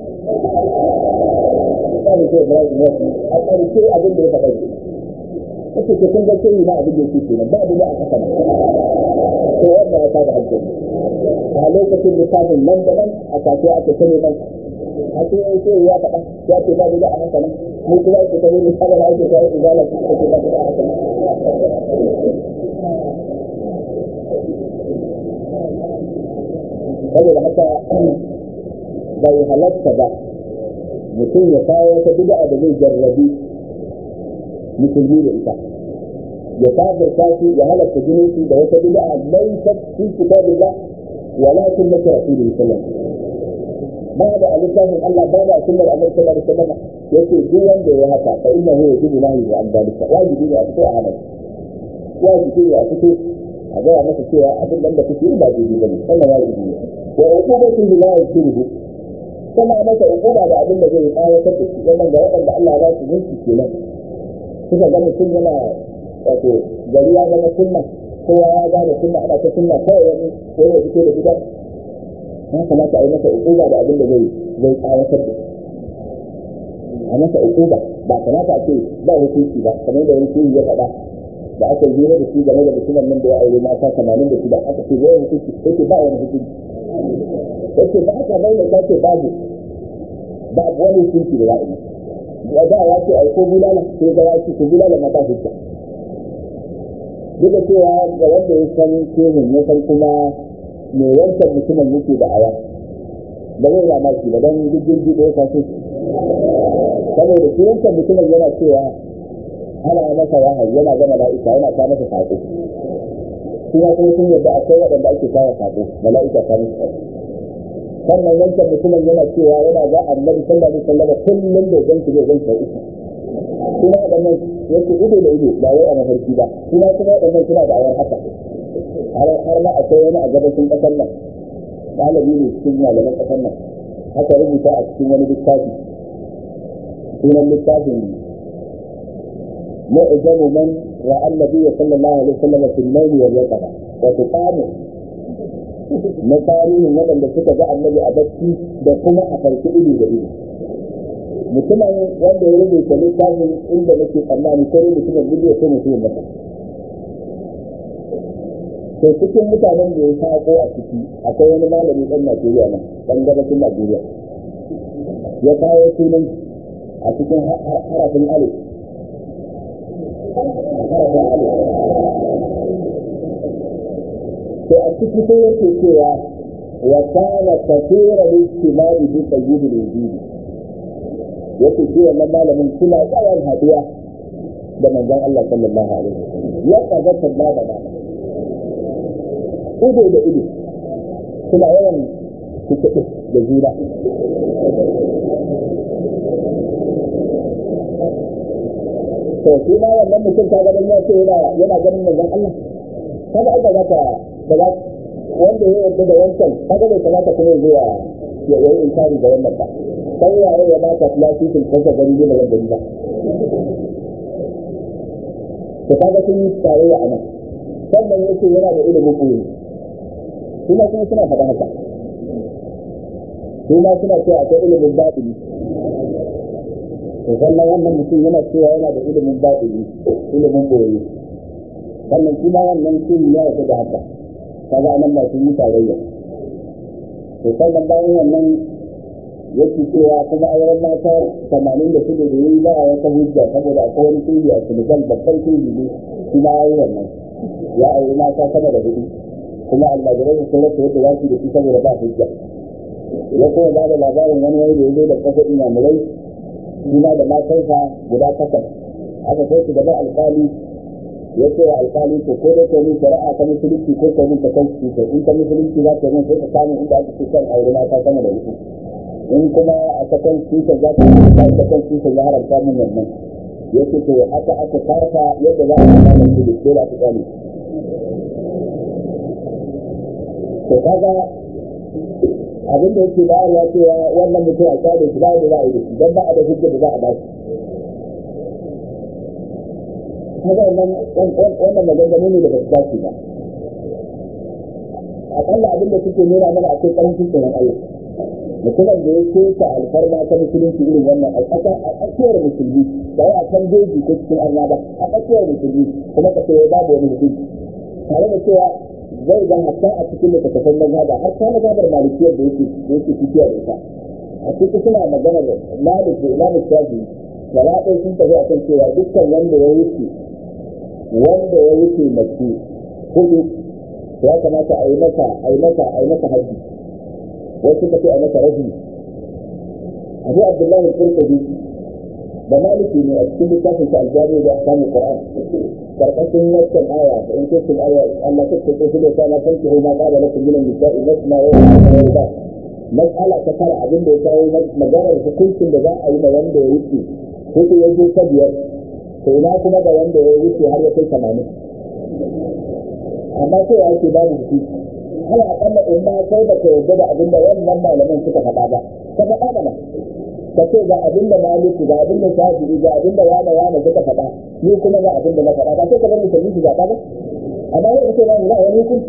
Speaker 1: قال شيء إبراهيم قال شيء أبن لي فقط. أنت تكون شيء ما أبن لي فينا بعد لا أحسن. سوى هذا الجن. عليك في اللسان من دمن أتاكي أتكلم من. أتي أي شيء يا فقط يا كتاب لا أحسن. ممكن أن تقول مثال لا يجوز إذا لا كتاب لا أحسن. saboda haka bai halatta ba mutum ya kawo wata bid'a da zai jarrabi musulmi da ita ya kafirta shi ya halatta jinin shi da wata bid'a laysat fi kitabillah walakin la rasulullah sallallahu alaihi wasallam ba da alittafin Allah ba da sunnar Annabi sallallahu alaihi wasallam yace duk wanda ya haka fa innahu yajibu lahu an dalika wajibi ne a fito a hana wajibi ne a fito a ga masa cewa abin da kake ba daidai bane wannan wajibi ne wa uqubatu la yasiru kuma masa uquba da abin da zai tsawatar da shi wannan ga wanda Allah ya ba su mulki kenan suka ga mutum yana wato gari ya zama sunna kowa ya gane sunna ana ta sunna kawai wani wani ya fito da gida ya kamata a yi masa uquba da abin da zai zai tsawatar da shi a masa uquba ba kamata a ce ba hukunci ba kamar da wani ya faɗa da aka yi da shi game da mutumin nan da ya aure mata tamanin da shida aka ce zai hukunci yake ba wani hukunci yake ba aka bai da ta ce babu babu wani hukunci da ya yi da da ya ce ai ko bulala sai ga ya ce ko bulala mata hujja duk da cewa ga wanda ya san kemin ya san kuma me wancan mutumin yake da aya ba zai ya maki ba don jirgi da ya kasu saboda shi wancan mutumin yana cewa ana masa wahayi yana gama mala'ika yana ta masa sako kuma kuma sun yadda akwai waɗanda ake kawo sako mala'ika ta masa sako sannan wancan mutumin yana cewa yana ga annabi sallallahu alaihi wasallam kullum da ganki zai ganki uku kuma waɗannan yake ido da ido ba wai a mafarki ba kuma kuma waɗannan suna da ayar haka har ma akwai wani a gabashin ƙasar nan ɗalibi ne cikin malaman ƙasar nan aka rubuta a cikin wani littafi sunan littafin معجم من رأى النبي صلى الله عليه وسلم في الليل واليقظة وتقام مقارين ودن da suka ga annabi a bacci da kuma a farki ido da ido mutumin wanda ya rubuta littafin inda nake tsammani ko mutumin bidiyo ko mutumin mata to cikin mutanen da ya sako a ciki akwai wani malami ɗan Najeriya nan ɗan gabashin Najeriya ya kawo sunan a cikin harafin alif to a ciki sai yake cewa wa kana kathira al-ijtimai bi sayyid al-wujud yake cewa wannan malamin suna tsawon haduwa da manzon Allah sallallahu alaihi wasallam ya kaza tabbata da ido da ido suna yawan kuke da juna to shi ma wannan mutum ta ganin ya ce yana yana ganin manzon Allah kaga aka zaka daga wanda ya yarda da wancan kaga bai kamata kuma zuwa ya yi inkari da wannan ba kai yaye ya ba ka lafiyar kanka gani ne daga gani ba to kaga sun yi tarayya a nan sannan yake yana da ilimin koyi kuma kuma suna faɗa haka kuma suna cewa akwai ilimin batini to sannan wannan mutum yana cewa yana da ilimin batini ilimin koyi sannan kuma wannan sun ya yarda da haka kaga anan ba su yi tarayya to sannan bayan wannan yake cewa kuma auren mata tamanin da shida da yi za a wata hujja saboda akwai wani tudu a Senegal babban tudu ne shi ma yayi wannan ya auri mata sama da hudu kuma almajirai sun rasa yadda za su da shi saboda ba hujja ya kuma ba da labarin wani wani da ya zo da kasa inyamurai shi ma da matansa guda takwas aka kai su gaba alƙali ya ce wa alƙali to ko dai kai shari'a ta musulunci ko kai ta kansu to in ta musulunci za ta yi sai ka samu inda aka ce kan aure mata sama da hudu in kuma a kakan cuta za ta yi a kakan cuta ya haramta min wannan ya ce to aka aka kafa yadda za a kama su da dole aka kame to kaga abin da yake bayarwa cewa wannan mutum a kare shi ba da za a yi da shi don ba a da hujja da za a ba shi kaga wannan wannan maganganu ne da ba su dace ba akalla abin da suke nuna mana akwai karancin tsoron Allah mutumin da ya keta alfarma ta musulunci irin wannan a tsakiyar musulmi ba wai a kan jeji ko cikin arna ba a tsakiyar musulmi kuma ka cewa babu wani hukunci tare da cewa zai ga hatta a cikin littattafan mazhaba har ta mazhabar malikiyar da yake da yake tafiya da ita a cikin suna magana da malik da imam shafi gaba ɗaya sun tafi akan cewa dukkan wanda ya wuce wanda ya wuce mace hudu ya kamata a yi masa a yi masa a yi masa haji wasu ka ce a masa rajin abu abdullahi al-qurtubi da maliki ne a cikin littafin sa aljami da ahkamul qur'an karkashin wannan aya da in kuntum aya Allah ta ce ko da kana tanki ma qala lakum min an-nisa'i masna wa ruba mas'ala ta fara abin da ya kawo maganar hukuncin da za a yi ma wanda ya wuce hudu ya je ta biyar to ina kuma da wanda ya wuce har ya kai tamanin amma sai ya ce babu hukunci ala akalla in ma kai da ka yarda da abin da wannan malaman suka faɗa ba ka faɗa mana ka ce ga abin da maliki ga abin da shafi'i ga abin da yana yana suka faɗa ni kuma ga abin da na faɗa ba sai ka bar musulmi su zaɓa ba amma yau ce ba za a wani hukunci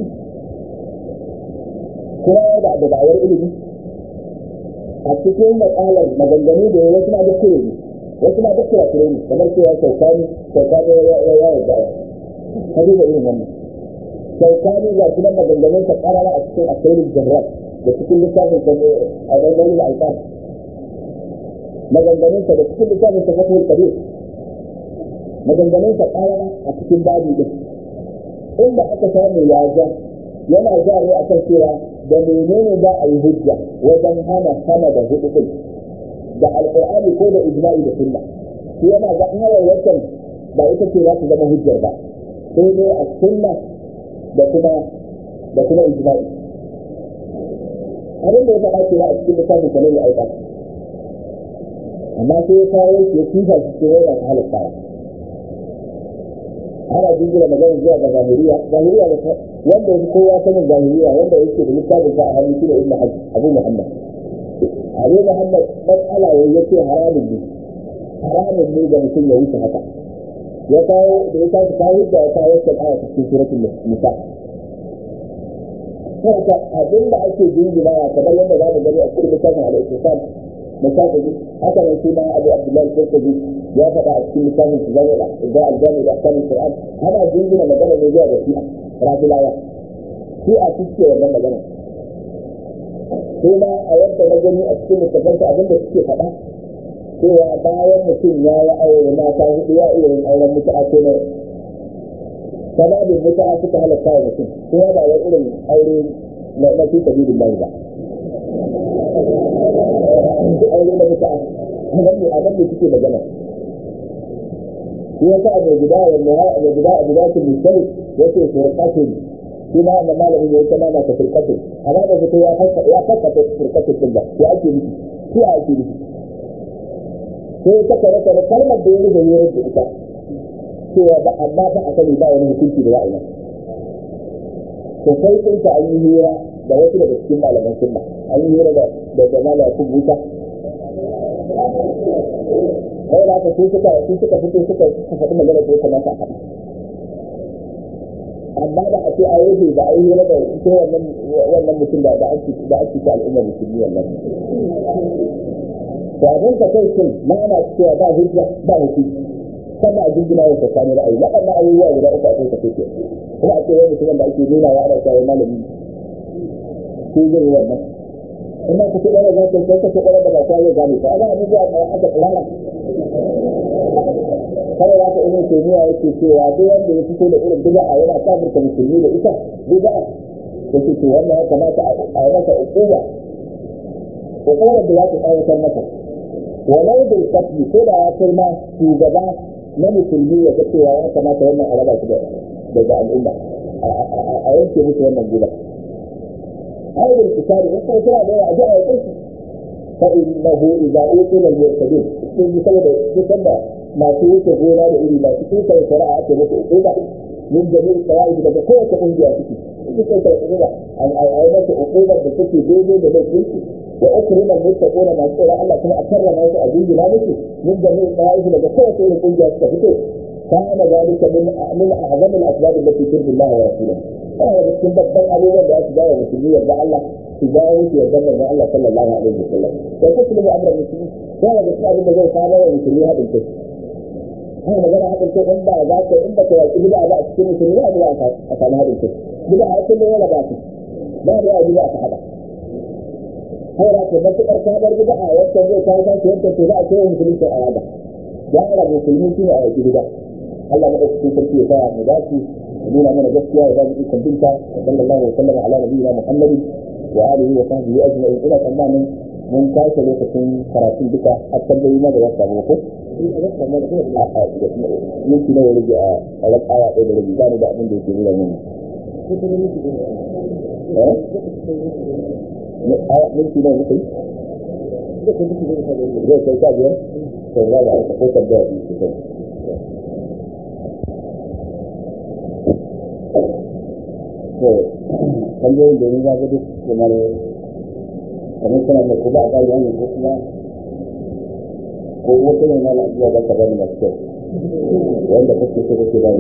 Speaker 1: kuma da da da'awar ilimi a cikin matsalar maganganu da ya wasu na da kure ne wasu na da kure kure ne kamar cewa saukani saukani ya ya yarda ka duba irin wannan saukani ga kuma maganganun ta karara a cikin asirin jarrab da cikin littafin sa a ganganin alƙam maganganun ta da cikin littafin sa fatul kabir maganganun ta karara a cikin babu din inda aka samu ya ja yana ja ne akan cewa da menene za a yi hujja wajen hana hana da hudu din da alqur'ani ko da ijma'i da sunna shi yana ga hayar wannan ba ita ce za ta zama hujjar ba sai dai a sunna da kuma da kuma ijma'i abin da ya faɗa cewa a cikin littafin sanin ya aika amma sai ya kawo shi ya kifa shi ce yana halatta ana jingina magana zuwa ga zahiriya zahiriya da wanda ya fi kowa sanin zahiriya wanda yake da littafin sa a hannu shi da ibn hajj abu muhammad abu muhammad matsala ya yace haramun ne haramun ne ga mutum ya wuce haka ya kawo da ya tashi kawo da ya kawo wata aya cikin suratul nisa haka abin da ake jingina kamar yadda za mu gani a cikin littafin al-ittisal مساجد حتى لو كنا ابو عبد الله القرطبي يا فتى في لسان الزوال اذا الجامع الاحكام القران هذا جنجنا مجال الرجال فيها رب الايه فيها تشكي ولا مجال kuma a yadda na gani a cikin littafansa abinda suke faɗa cewa bayan mutum ya yi aure mata hudu ya iya yin auren mutu'a ko na sababin mutu'a suka halatta wa mutum kuma ba wai irin aure na fi sabilillahi ba aure na mutu'a abin ne abin da suke magana shi yasa mai gida mai gida a gidatul mustari yace furqatin shi ma da malamin ya kama mata furqatin amma da fito ya faka ya faka furqatin din da ya ake nufi shi ake nufi sai ta kare kare kalmar da ya rubuta ya rubuta ita cewa ba amma ba a sani ba wani hukunci da ra'ayi to sai sun ta an yi hira da wasu daga cikin malaman sunna an yi hira da da jamala ya kubuta kai da aka su suka su suka fito suka faɗi magana da ya kamata a faɗi amma da a ce a yi da a yi hira da ita wannan wannan mutum da da ake da ake ta al'ummar musulmi wannan to abin ka kai shin na ana cewa ba hujja ba hukunci kada a jingina wa tsakanin ra'ayi waɗannan abubuwa guda uku akwai ka kai kuma a ce wani mutumin da ake nuna wa ana cewa malami ko zai yi wannan ina ku ce ɗaya za ka kai ka ce ɗaya da ba ta zai gane ta ana abubuwa da aka tsirara kawai za ka irin kimiyya yake cewa duk wanda ya fito da irin bid'a yana kafirta musulmi da ita bid'a yake ce wannan ya kamata a yi masa ukuba ukubar da za ta tsawatar masa walau bil qatl ko da ya kai ma shugaba na musulmi ya ga cewa ya kamata wannan a raba shi daga al'umma a yanke musu wannan gudan ayyul kitari in kai kira da yawa a ji a yake shi fa innahu idza uqila al-murtadin sun yi saboda dukkan da masu wuce gona da iri masu kusa da shari'a ake musu ukuba min jami'in qawaid daga kowace kungiya suke suke da ukuba an ayi masa ukubar da take daidai da laifinsu wa ukrima al-muttaquna masu tsoron Allah kuma a karrama su a jinjina musu min jami'in qawaid daga kowace irin kungiya suka fito kana zalika min min a'zam al-asbab allati turdi Allah wa rasuluhu kana da cikin babban abubuwan da su dawo musulmi yarda Allah su dawo musu yarda manzo Allah sallallahu alaihi wasallam sai kuma mu amra musulmi kana da cikin abin da zai kawo wa musulmi hadin kai ana magana haɗin kai in ba za ka in ba ka yaƙi bida ba a cikin musulmi ba za a samu haɗin kai bida a cikin yana ba su ba da yawa bida aka haɗa har da ke matuƙar sabar bida a yankan zai kawo ta ce yankan to za a kai musulmi sai a yada gyara musulmi shi ne a yaƙi bida Allah na ɗauki sarki ya sa mu dace mu nuna mana gaskiya ya ba mu ikon binta sallallahu alaihi wa sallam ala nabiyina muhammadin wa alihi wa sahbihi ajma'in ina tsammanin mun kashe lokacin karatun duka a tambayi na da ya samu ko minti na rage a ran aya ɗaya da rage gane da abin da yake nuna mun minti na mutum zai kai sha biyar to za a aika ko tambaya biyu su kai to tambayoyin da ni za ga duk kamar kamar suna da kuma a bayan ko kuma ko wata ne na lafiya da ka bani masu kyau wanda kake so kake bani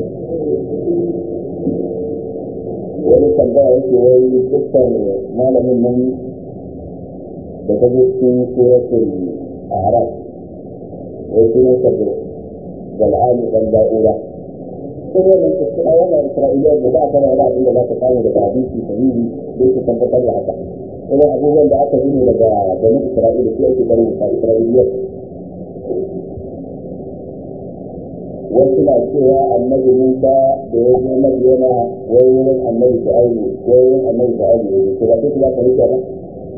Speaker 1: wani tambaya yake wai dukkan malamin nan da ta zo cikin suratul a'raf wai sunan sa gal'ani dan da'ura sai wannan tsaya yana Isra'iliya da ba ta da wani abin da za ka samu daga hadisi sahihi da yake tabbatar da haka irin abubuwan da aka yi daga ganin Isra'ila su ake ganin Isra'iliya wasu na cewa annabi Musa da ya zo Madiyana wai wurin annabi Shu'aibu ko wurin annabi Shu'aibu ne ko ba sai ku za ka rike ba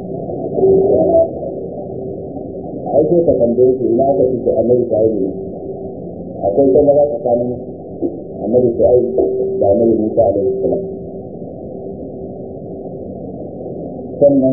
Speaker 1: ai sai ka tambaye su ina ka ce annabi Shu'aibu ne akwai kuma za tsakanin annabi Shu'aibu da annabi Musa alaihi salam sannan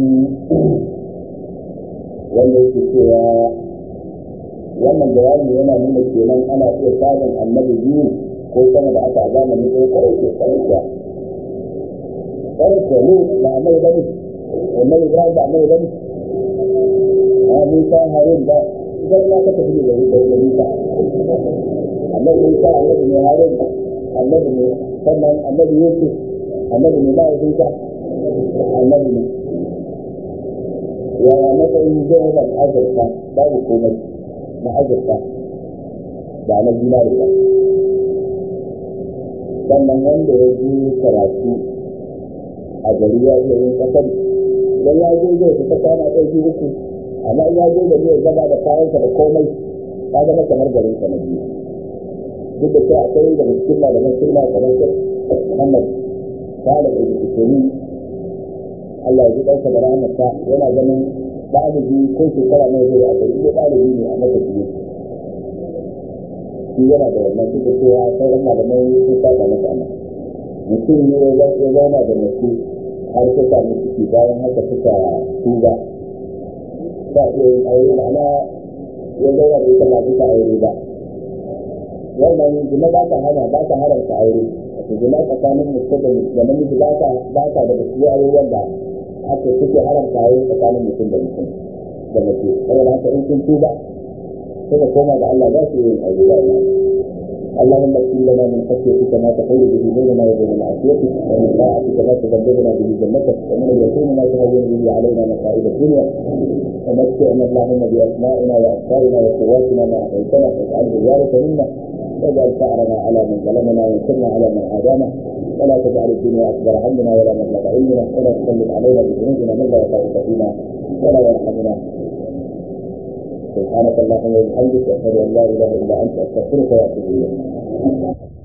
Speaker 1: wanda yake cewa wannan bayani yana nuna kenan ana iya samun annabi biyu ko sama da aka a zamanin ɗaya kawai ke ƙarfiya ƙarfiya ne ba a mai gani wannan ibrahim ba a mai gani a musa harun ba idan ya ka tafi da da musa annabi musa annabi ne harun annabi ne sannan annabi yusuf annabi ne ma'aikinsa annabi ne yaya matsayin zoben azurfa babu komai na azurfa ba na zinari ba sannan wanda ya je karatu a gari ya iya yin kasar idan ya je zai fita kwana ɗaya biyu uku amma in ya je da zai zama da kayansa da komai ta zama kamar garin sa na biyu duk da cewa akwai da cikin malaman sunna kamar shi Muhammad Salih ibn Uthaymeen Allah ya ji ɗansa da rahmarsa yana ganin ɗalibi ko shekara mai zai a gari ko ɗalibi ne a masa biyu shi yana da wannan duk da cewa sauran malamai sun saba masa amma mutum ne ya zauna da mace har ta samu ciki bayan haka suka tuba ba iya yin aure ma'ana ya zauna da ita ba duka aure ba wannan zina ba ta hana ba ta haramta aure wato zina tsakanin mutum da namiji ba ta ba ta daga cikin abubuwan da haka suke haramta aure tsakanin mutum da mutum da mace saboda haka in sun tuba suka koma da Allah za su yi aure da Allah اللهم اغفر لنا من خشيتك ما تحول به بيننا وبين معصيتك ومن طاعتك ما تبلغنا به جنتك ومن اليقين ما تهون به علينا مصائب الدنيا ومتعنا اللهم باسمائنا وابصارنا وقواتنا ما احييتنا واجعله الوارث منا واجعل ثارنا على من ظلمنا وانصرنا على من عادانا ولا تجعل الدنيا اكبر همنا ولا مبلغ علمنا ولا تسلط علينا بذنوبنا من لا يخافك فينا ولا يرحمنا سبحانك اللهم وبحمدك اشهد ان لا اله الا انت استغفرك واتوب اليك